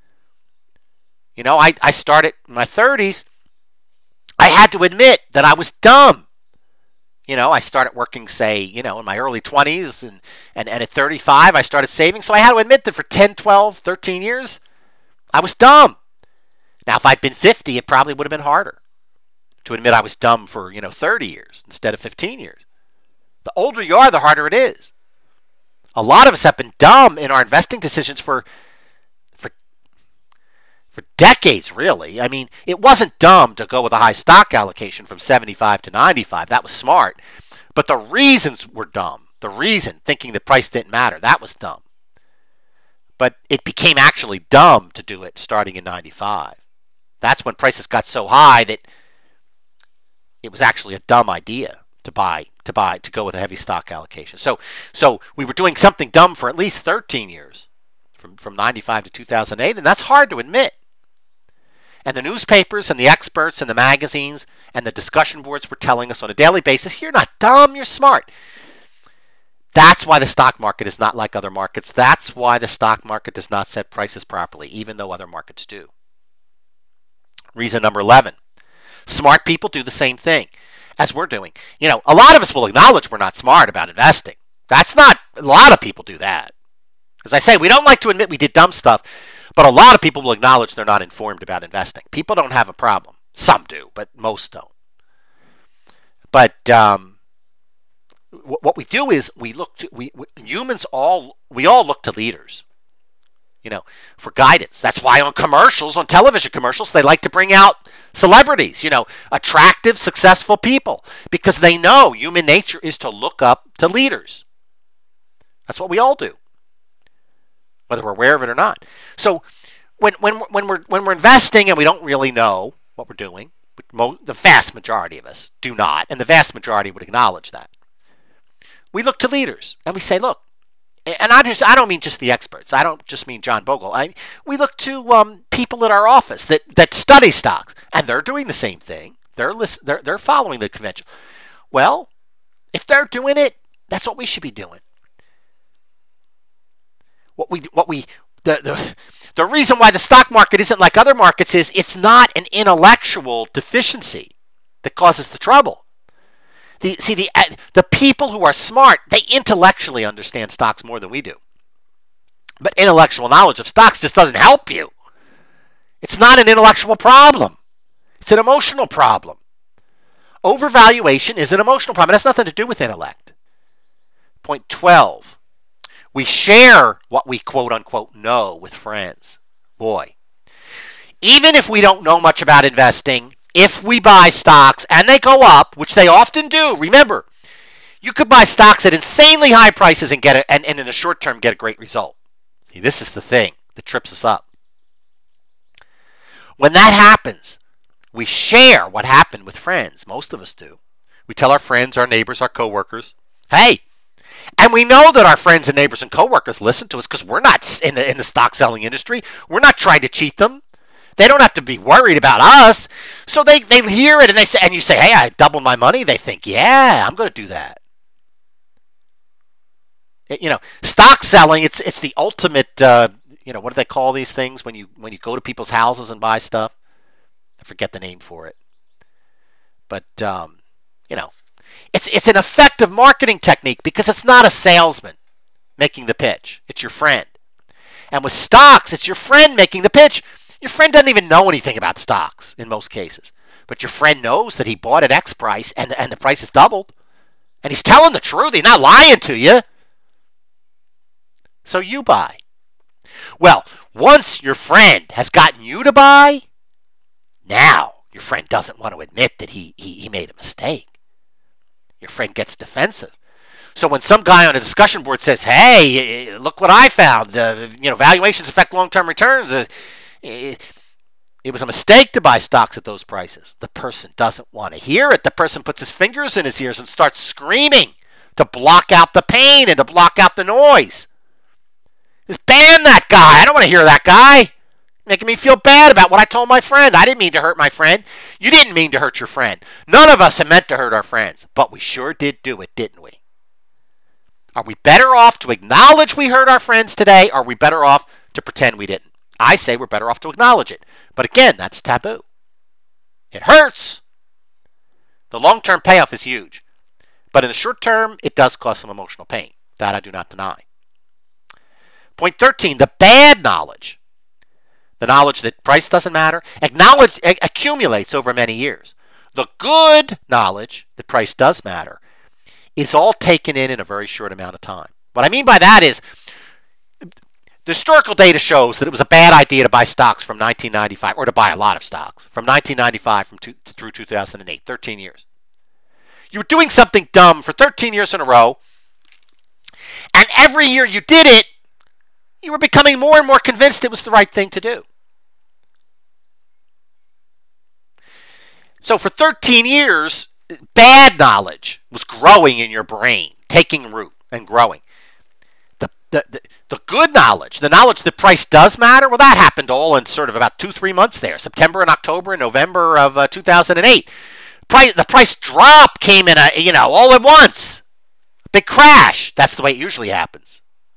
I started in my 30s. I had to admit that I was dumb. I started working, say, in my early 20s, and at 35, I started saving. So I had to admit that for 10, 12, 13 years, I was dumb. Now, if I'd been 50, it probably would have been harder to admit I was dumb for, 30 years instead of 15 years. The older you are, the harder it is. A lot of us have been dumb in our investing decisions for decades, really. I mean, it wasn't dumb to go with a high stock allocation from 75 to 95. That was smart. But the reasons were dumb. The reason, thinking the price didn't matter, that was dumb. But it became actually dumb to do it starting in 95. That's when prices got so high that it was actually a dumb idea to go with a heavy stock allocation. So we were doing something dumb for at least 13 years, from 95 to 2008, and that's hard to admit. And the newspapers and the experts and the magazines and the discussion boards were telling us on a daily basis, you're not dumb, you're smart. That's why the stock market is not like other markets. That's why the stock market does not set prices properly, even though other markets do. Reason number 11. Smart people do the same thing as we're doing. A lot of us will acknowledge we're not smart about investing. A lot of people do that. As I say, we don't like to admit we did dumb stuff, but a lot of people will acknowledge they're not informed about investing. People don't have a problem. Some do, but most don't. But what we do is humans all look to leaders, for guidance. That's why on television commercials, they like to bring out celebrities, attractive, successful people, because they know human nature is to look up to leaders. That's what we all do, whether we're aware of it or not. So when we're investing and we don't really know what we're doing, the vast majority of us do not, and the vast majority would acknowledge that. We look to leaders and we say, look, and I don't mean just the experts. I don't just mean John Bogle. We look to people at our office that study stocks, and they're doing the same thing. They're following the convention. Well, if they're doing it, that's what we should be doing. The reason why the stock market isn't like other markets is it's not an intellectual deficiency that causes the trouble. The people who are smart, they intellectually understand stocks more than we do. But intellectual knowledge of stocks just doesn't help you. It's not an intellectual problem. It's an emotional problem. Overvaluation is an emotional problem. It has nothing to do with intellect. Point 12. We share what we quote-unquote know with friends. Boy. Even if we don't know much about investing, if we buy stocks and they go up, which they often do, remember, you could buy stocks at insanely high prices and and in the short term get a great result. See, this is the thing that trips us up. When that happens, we share what happened with friends. Most of us do. We tell our friends, our neighbors, our coworkers, hey, and we know that our friends and neighbors and coworkers listen to us because we're not in the stock selling industry. We're not trying to cheat them. They don't have to be worried about us. So they hear it and they say, and you say, hey, I doubled my money. They think, yeah, I'm going to do that. Stock selling, it's the ultimate, what do they call these things when you go to people's houses and buy stuff? I forget the name for it. But, it's an effective marketing technique because it's not a salesman making the pitch. It's your friend. And with stocks, it's your friend making the pitch. Your friend doesn't even know anything about stocks in most cases. But your friend knows that he bought at X price and the price has doubled. And he's telling the truth. He's not lying to you. So you buy. Well, once your friend has gotten you to buy, now your friend doesn't want to admit that he made a mistake. Your friend gets defensive. So when some guy on a discussion board says, hey, look what I found, valuations affect long-term returns, it was a mistake to buy stocks at those prices. The person doesn't want to hear it. The person puts his fingers in his ears and starts screaming to block out the pain and to block out the noise. Just ban that guy. I don't want to hear that guy. Making me feel bad about what I told my friend. I didn't mean to hurt my friend. You didn't mean to hurt your friend. None of us have meant to hurt our friends. But we sure did do it, didn't we? Are we better off to acknowledge we hurt our friends today, or are we better off to pretend we didn't? I say we're better off to acknowledge it. But again, that's taboo. It hurts. The long-term payoff is huge. But in the short term, it does cause some emotional pain. That I do not deny. Point 13, the bad knowledge. The knowledge that price doesn't matter, accumulates over many years. The good knowledge that price does matter is all taken in a very short amount of time. What I mean by that is the historical data shows that it was a bad idea to buy stocks from 1995, or to buy a lot of stocks, from 1995 through 2008, 13 years. You were doing something dumb for 13 years in a row, and every year you did it, you were becoming more and more convinced it was the right thing to do. So for 13 years, bad knowledge was growing in your brain, taking root and growing. The good knowledge, the knowledge that price does matter, well, that happened all in sort of about 2-3 months there, September and October and November of 2008. The price drop came in all at once. Big crash. That's the way it usually happens.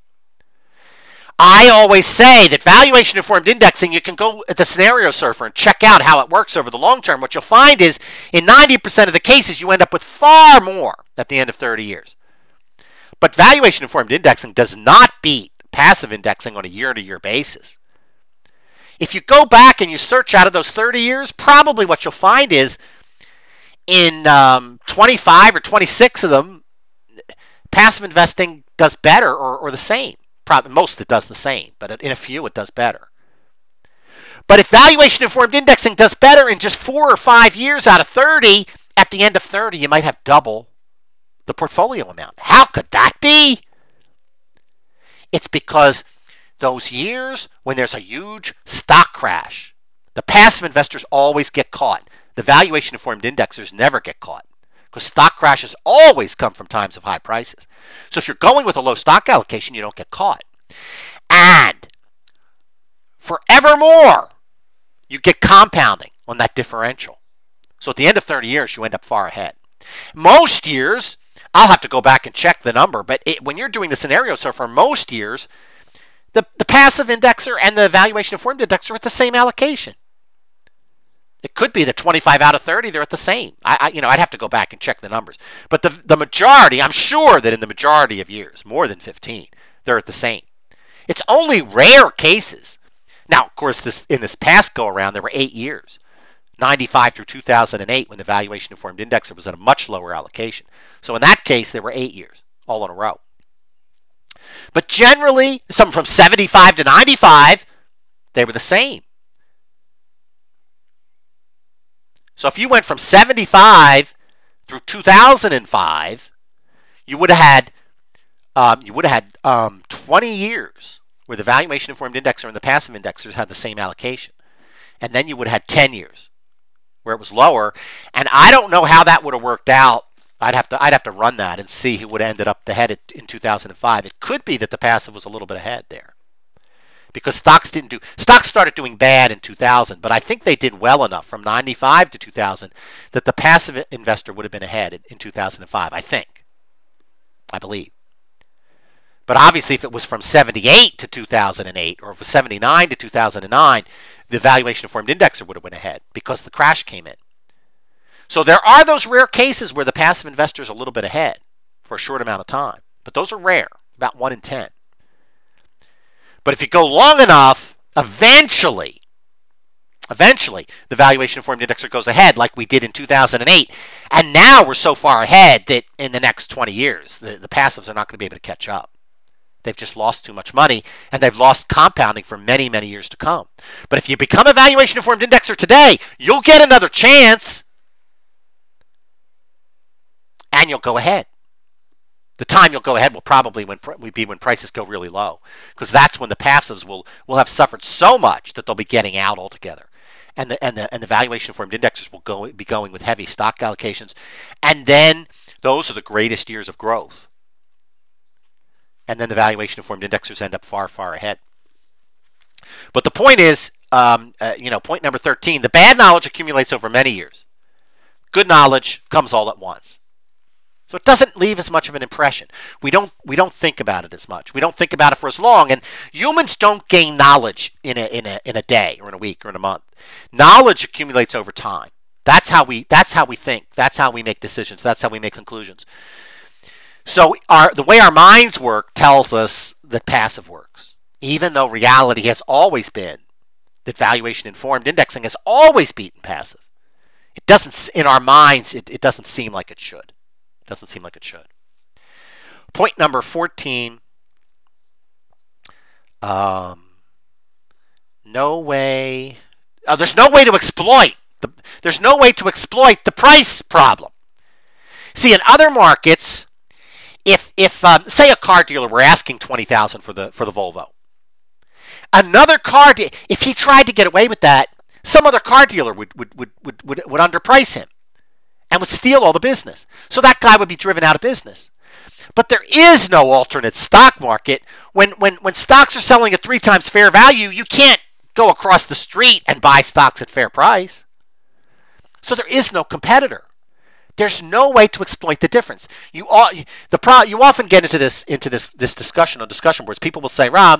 I always say that valuation-informed indexing, you can go at the Scenario Surfer and check out how it works over the long term. What you'll find is, in 90% of the cases, you end up with far more at the end of 30 years. But valuation-informed indexing does not beat passive indexing on a year-to-year basis. If you go back and you search out of those 30 years, probably what you'll find is, in 25 or 26 of them, passive investing does better or the same. Probably most it does the same, but in a few it does better. But if valuation-informed indexing does better in just 4 or 5 years out of 30, at the end of 30 you might have double the portfolio amount. How could that be? It's because those years when there's a huge stock crash, the passive investors always get caught. The valuation-informed indexers never get caught, because stock crashes always come from times of high prices. So if you're going with a low stock allocation, you don't get caught. And forevermore, you get compounding on that differential. So at the end of 30 years, you end up far ahead. Most years, I'll have to go back and check the number, but when you're doing the scenario, so for most years, the passive indexer and the valuation-informed indexer are at the same allocation. It could be that 25 out of 30, they're at the same. I'd have to go back and check the numbers. But the majority, I'm sure that in the majority of years, more than 15, they're at the same. It's only rare cases. Now, of course, in this past go-around, there were 8 years, 95 through 2008, when the valuation-informed indexer was at a much lower allocation. So in that case, there were 8 years, all in a row. But generally, some from 75 to 95, they were the same. So if you went from 75 through 2005, you would have had 20 years where the valuation-informed indexer and the passive indexers had the same allocation, and then you would have had 10 years where it was lower. And I don't know how that would have worked out. I'd have to run that and see who would have ended up ahead in 2005. It could be that the passive was a little bit ahead there, because stocks started doing bad in 2000, but I think they did well enough from 95 to 2000 that the passive investor would have been ahead in 2005, I believe. But obviously, if it was from 78 to 2008 or from 79 to 2009, the valuation informed indexer would have went ahead because the crash came in. So there are those rare cases where the passive investor is a little bit ahead for a short amount of time. But those are rare, about 1 in 10. But if you go long enough, eventually, the valuation informed indexer goes ahead like we did in 2008. And now we're so far ahead that in the next 20 years, the passives are not going to be able to catch up. They've just lost too much money, and they've lost compounding for many, many years to come. But if you become a valuation informed indexer today, you'll get another chance, and you'll go ahead. The time you'll go ahead will probably be when prices go really low, because that's when the passives will have suffered so much that they'll be getting out altogether, and the valuation informed indexers will be going with heavy stock allocations, and then those are the greatest years of growth. And then the valuation informed indexers end up far, far ahead. But the point is, point number 13, the bad knowledge accumulates over many years. Good knowledge comes all at once. So it doesn't leave as much of an impression. We don't think about it as much. We don't think about it for as long. And humans don't gain knowledge in a day or in a week or in a month. Knowledge accumulates over time. That's how we think. That's how we make decisions. That's how we make conclusions. So the way our minds work tells us that passive works, even though reality has always been that valuation informed indexing has always beaten passive. It doesn't, in our minds, it doesn't seem like it should. It doesn't seem like it should. Point number 14. There's no way to exploit the price problem. See, in other markets, if say a car dealer were asking $20,000 for the Volvo, another if he tried to get away with that, some other car dealer would underprice him and would steal all the business. So that guy would be driven out of business. But there is no alternate stock market. When stocks are selling at 3 times fair value, you can't go across the street and buy stocks at fair price. So there is no competitor. There's no way to exploit the difference. You often get into this discussion on discussion boards. People will say, Rob,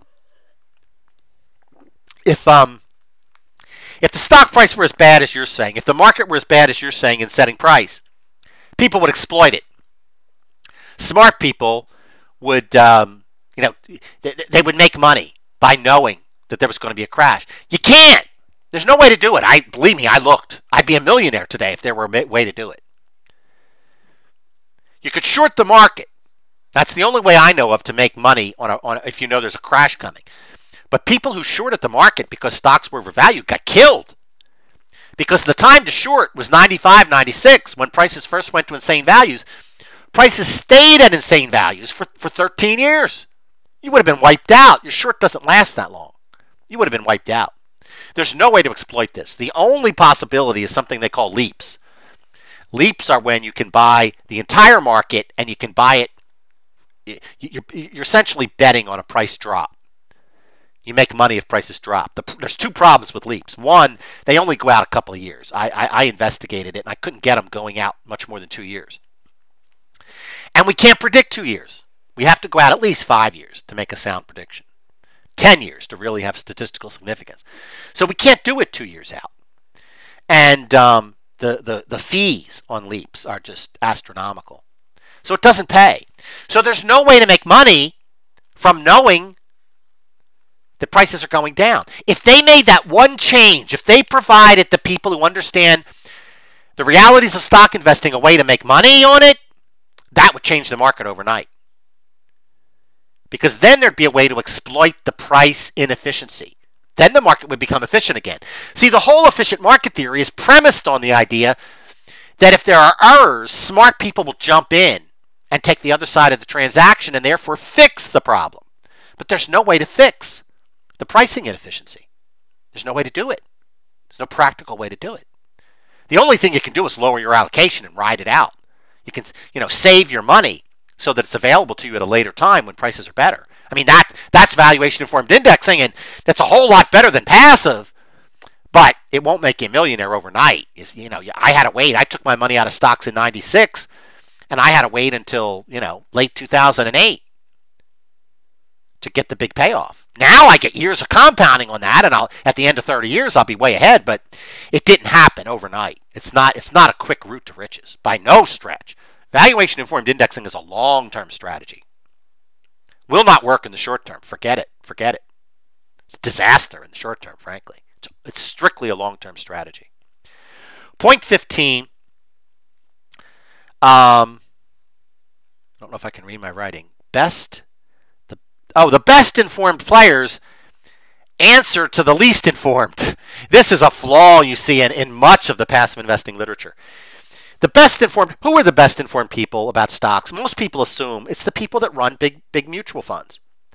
if the stock price were as bad as you're saying, if the market were as bad as you're saying in setting price, people would exploit it. Smart people would, they would make money by knowing that there was going to be a crash. You can't. There's no way to do it. Believe me, I looked. I'd be a millionaire today if there were a way to do it. You could short the market. That's the only way I know of to make money if you know there's a crash coming. But people who shorted the market because stocks were overvalued got killed. Because the time to short was 95, 96, when prices first went to insane values. Prices stayed at insane values for 13 years. You would have been wiped out. Your short doesn't last that long. You would have been wiped out. There's no way to exploit this. The only possibility is something they call leaps. Leaps are when you can buy the entire market and you can buy it. You're essentially betting on a price drop. You make money if prices drop. There's 2 problems with leaps. One, they only go out a couple of years. I investigated it and I couldn't get them going out much more than 2 years. And we can't predict 2 years. We have to go out at least 5 years to make a sound prediction. 10 years to really have statistical significance. So we can't do it 2 years out. And the fees on leaps are just astronomical. So it doesn't pay. So there's no way to make money from knowing that prices are going down. If they made that one change, if they provided the people who understand the realities of stock investing a way to make money on it, that would change the market overnight. Because then there'd be a way to exploit the price inefficiency. Then the market would become efficient again. See, the whole efficient market theory is premised on the idea that if there are errors, smart people will jump in and take the other side of the transaction and therefore fix the problem. But there's no way to fix the pricing inefficiency. There's no way to do it. There's no practical way to do it. The only thing you can do is lower your allocation and ride it out. You can, save your money so that it's available to you at a later time when prices are better. I mean, that's valuation-informed indexing, and that's a whole lot better than passive, but it won't make you a millionaire overnight. I had to wait. I took my money out of stocks in 96, and I had to wait until, late 2008 to get the big payoff. Now I get years of compounding on that, and at the end of 30 years, I'll be way ahead, but it didn't happen overnight. It's not a quick route to riches, by no stretch. Valuation-informed indexing is a long-term strategy. Will not work in the short term. Forget it. It's a disaster in the short term, frankly. It's strictly a long-term strategy. Point 15. I don't know if I can read my writing. The best informed players answer to the least informed. This is a flaw you see in much of the passive investing literature. Who are the best informed people about stocks? Most people assume it's the people that run big mutual funds.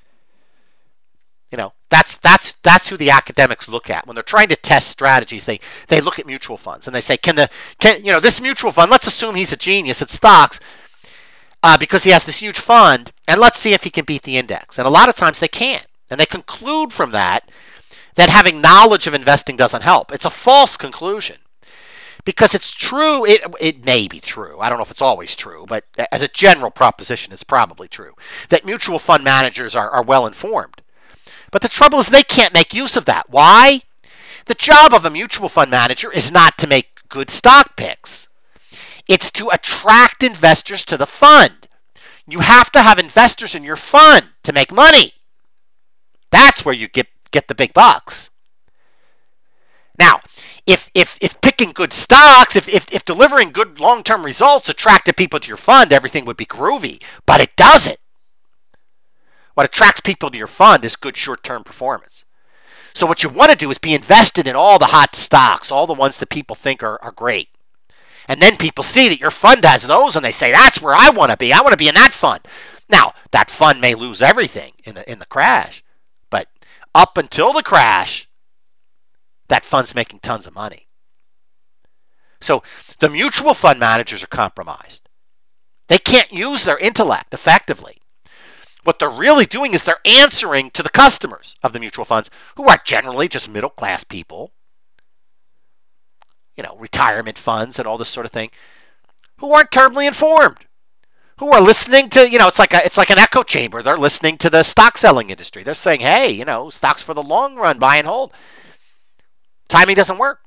That's who the academics look at when they're trying to test strategies. They look at mutual funds and they say, can this mutual fund? Let's assume he's a genius at stocks because he has this huge fund, and let's see if he can beat the index. And a lot of times they can't, and they conclude from that having knowledge of investing doesn't help. It's a false conclusion. Because it's true, it may be true. I don't know if it's always true, but as a general proposition, it's probably true that mutual fund managers are well informed. But the trouble is they can't make use of that. Why? The job of a mutual fund manager is not to make good stock picks. It's to attract investors to the fund. You have to have investors in your fund to make money. That's where you get the big bucks. Now, if picking good stocks, if delivering good long-term results attracted people to your fund, everything would be groovy. But it doesn't. What attracts people to your fund is good short-term performance. So what you want to do is be invested in all the hot stocks, all the ones that people think are great. And then people see that your fund has those, and they say, that's where I want to be. I want to be in that fund. Now, that fund may lose everything in the crash. But up until the crash, that fund's making tons of money. So the mutual fund managers are compromised. They can't use their intellect effectively. What they're really doing is they're answering to the customers of the mutual funds, who are generally just middle-class people, retirement funds and all this sort of thing, who aren't terribly informed, who are listening to, it's like an echo chamber. They're listening to the stock selling industry. They're saying, hey, stocks for the long run, buy and hold. Timing doesn't work.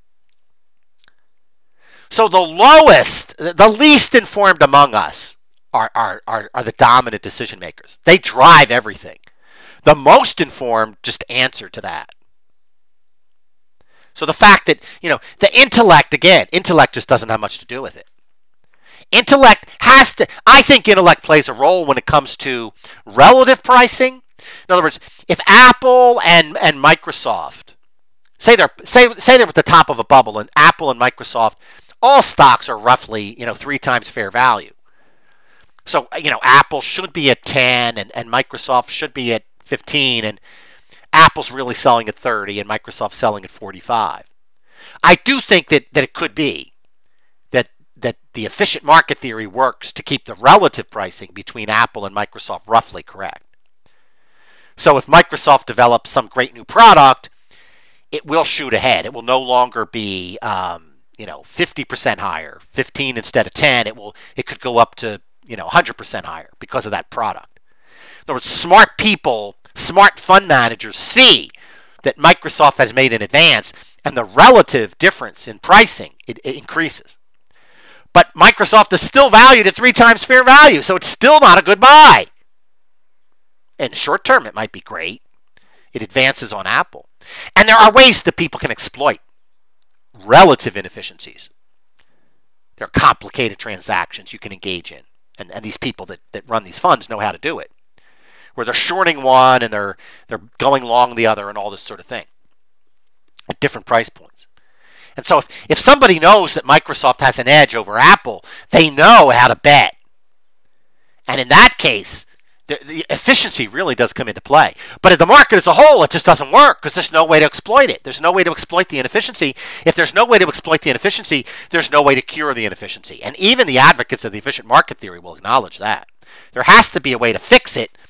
So the least informed among us are the dominant decision makers. They drive everything. The most informed just answer to that. So the fact that, the intellect just doesn't have much to do with it. I think intellect plays a role when it comes to relative pricing. In other words, if Apple and Microsoft, say they're at the top of a bubble, and Apple and Microsoft, all stocks are roughly, 3 times fair value. So, Apple should be at 10 and Microsoft should be at 15, and Apple's really selling at 30 and Microsoft's selling at 45. I do think that it could be that the efficient market theory works to keep the relative pricing between Apple and Microsoft roughly correct. So if Microsoft develops some great new product, it will shoot ahead. It will no longer be 50% higher, 15 instead of 10. It could go up to 100% higher because of that product. In other words, smart people, smart fund managers see that Microsoft has made an advance, and the relative difference in pricing it increases. But Microsoft is still valued at 3 times fair value, so it's still not a good buy. In the short term, it might be great. It advances on Apple. And there are ways that people can exploit relative inefficiencies. There are complicated transactions you can engage in. And these people that run these funds know how to do it. Where they're shorting one and they're going long the other and all this sort of thing. At different price points. And so if somebody knows that Microsoft has an edge over Apple, they know how to bet. And in that case, the efficiency really does come into play. But in the market as a whole, it just doesn't work because there's no way to exploit it. There's no way to exploit the inefficiency. If there's no way to exploit the inefficiency, there's no way to cure the inefficiency. And even the advocates of the efficient market theory will acknowledge that. There has to be a way to fix it,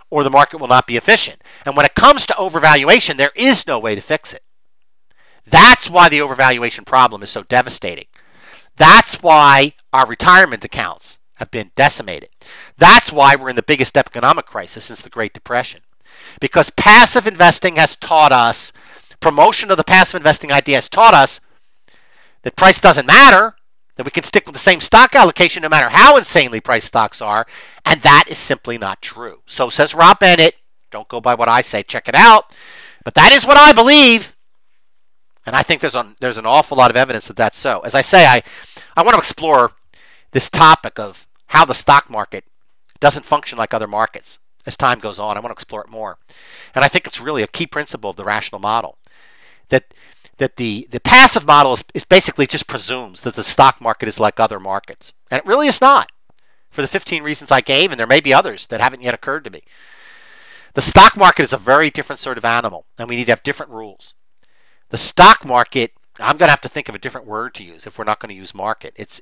or the market will not be efficient. And when it comes to overvaluation, there is no way to fix it. That's why the overvaluation problem is so devastating. That's why our retirement accounts have been decimated. That's why we're in the biggest economic crisis since the Great Depression. Because passive investing has taught us, promotion of the passive investing idea has taught us that price doesn't matter, that we can stick with the same stock allocation no matter how insanely priced stocks are, and that is simply not true. So says Rob Bennett. Don't go by what I say, check it out. But that is what I believe, and I think there's an awful lot of evidence that that's so. As I say, I want to explore this topic of how the stock market doesn't function like other markets. As time goes on, I want to explore it more. And I think it's really a key principle of the rational model. That the passive model is basically just presumes that the stock market is like other markets. And it really is not, for the 15 reasons I gave, and there may be others that haven't yet occurred to me. The stock market is a very different sort of animal, and we need to have different rules. The stock market, I'm going to have to think of a different word to use if we're not going to use market. It's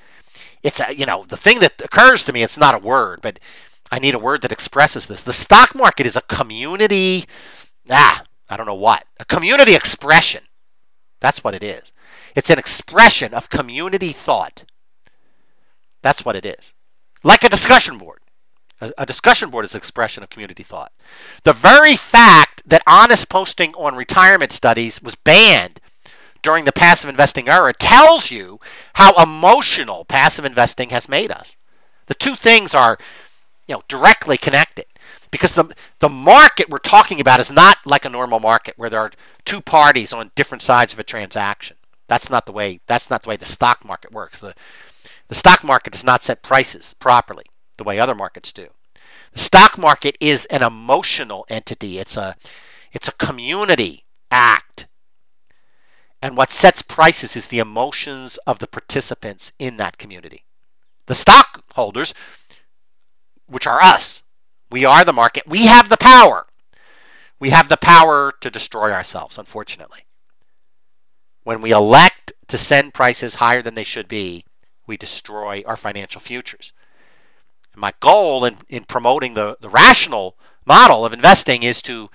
the thing that occurs to me, it's not a word, but I need a word that expresses this. The stock market is a community, I don't know what, a community expression. That's what it is. It's an expression of community thought. That's what it is. Like a discussion board. A discussion board is an expression of community thought. The very fact that honest posting on retirement studies was banned during the passive investing era tells you how emotional passive investing has made us. The two things are directly connected, because the market we're talking about is not like a normal market where there are two parties on different sides of a transaction. That's not the way the stock market works. The stock market does not set prices properly the way other markets do. The stock market is an emotional entity. It's a community act. And what sets prices is the emotions of the participants in that community. The stockholders, which are us, we are the market. We have the power. We have the power to destroy ourselves, unfortunately. When we elect to send prices higher than they should be, we destroy our financial futures. And my goal in promoting the rational model of investing is to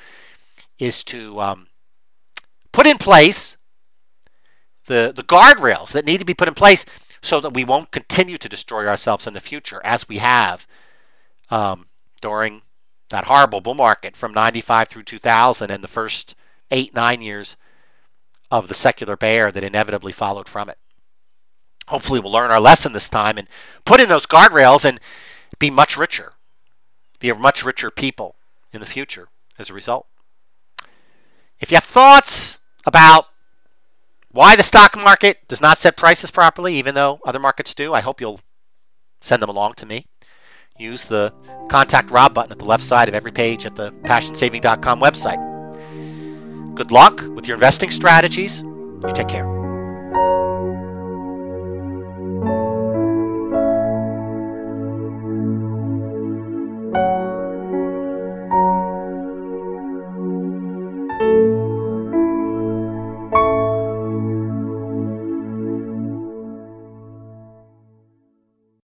put in place the guardrails that need to be put in place so that we won't continue to destroy ourselves in the future as we have during that horrible bull market from 95 through 2000 and the first 8-9 years of the secular bear that inevitably followed from it. Hopefully we'll learn our lesson this time and put in those guardrails and be much richer, be a much richer people in the future as a result. If you have thoughts about why the stock market does not set prices properly, even though other markets do, I hope you'll send them along to me. Use the Contact Rob button at the left side of every page at the PassionSaving.com website. Good luck with your investing strategies. You take care.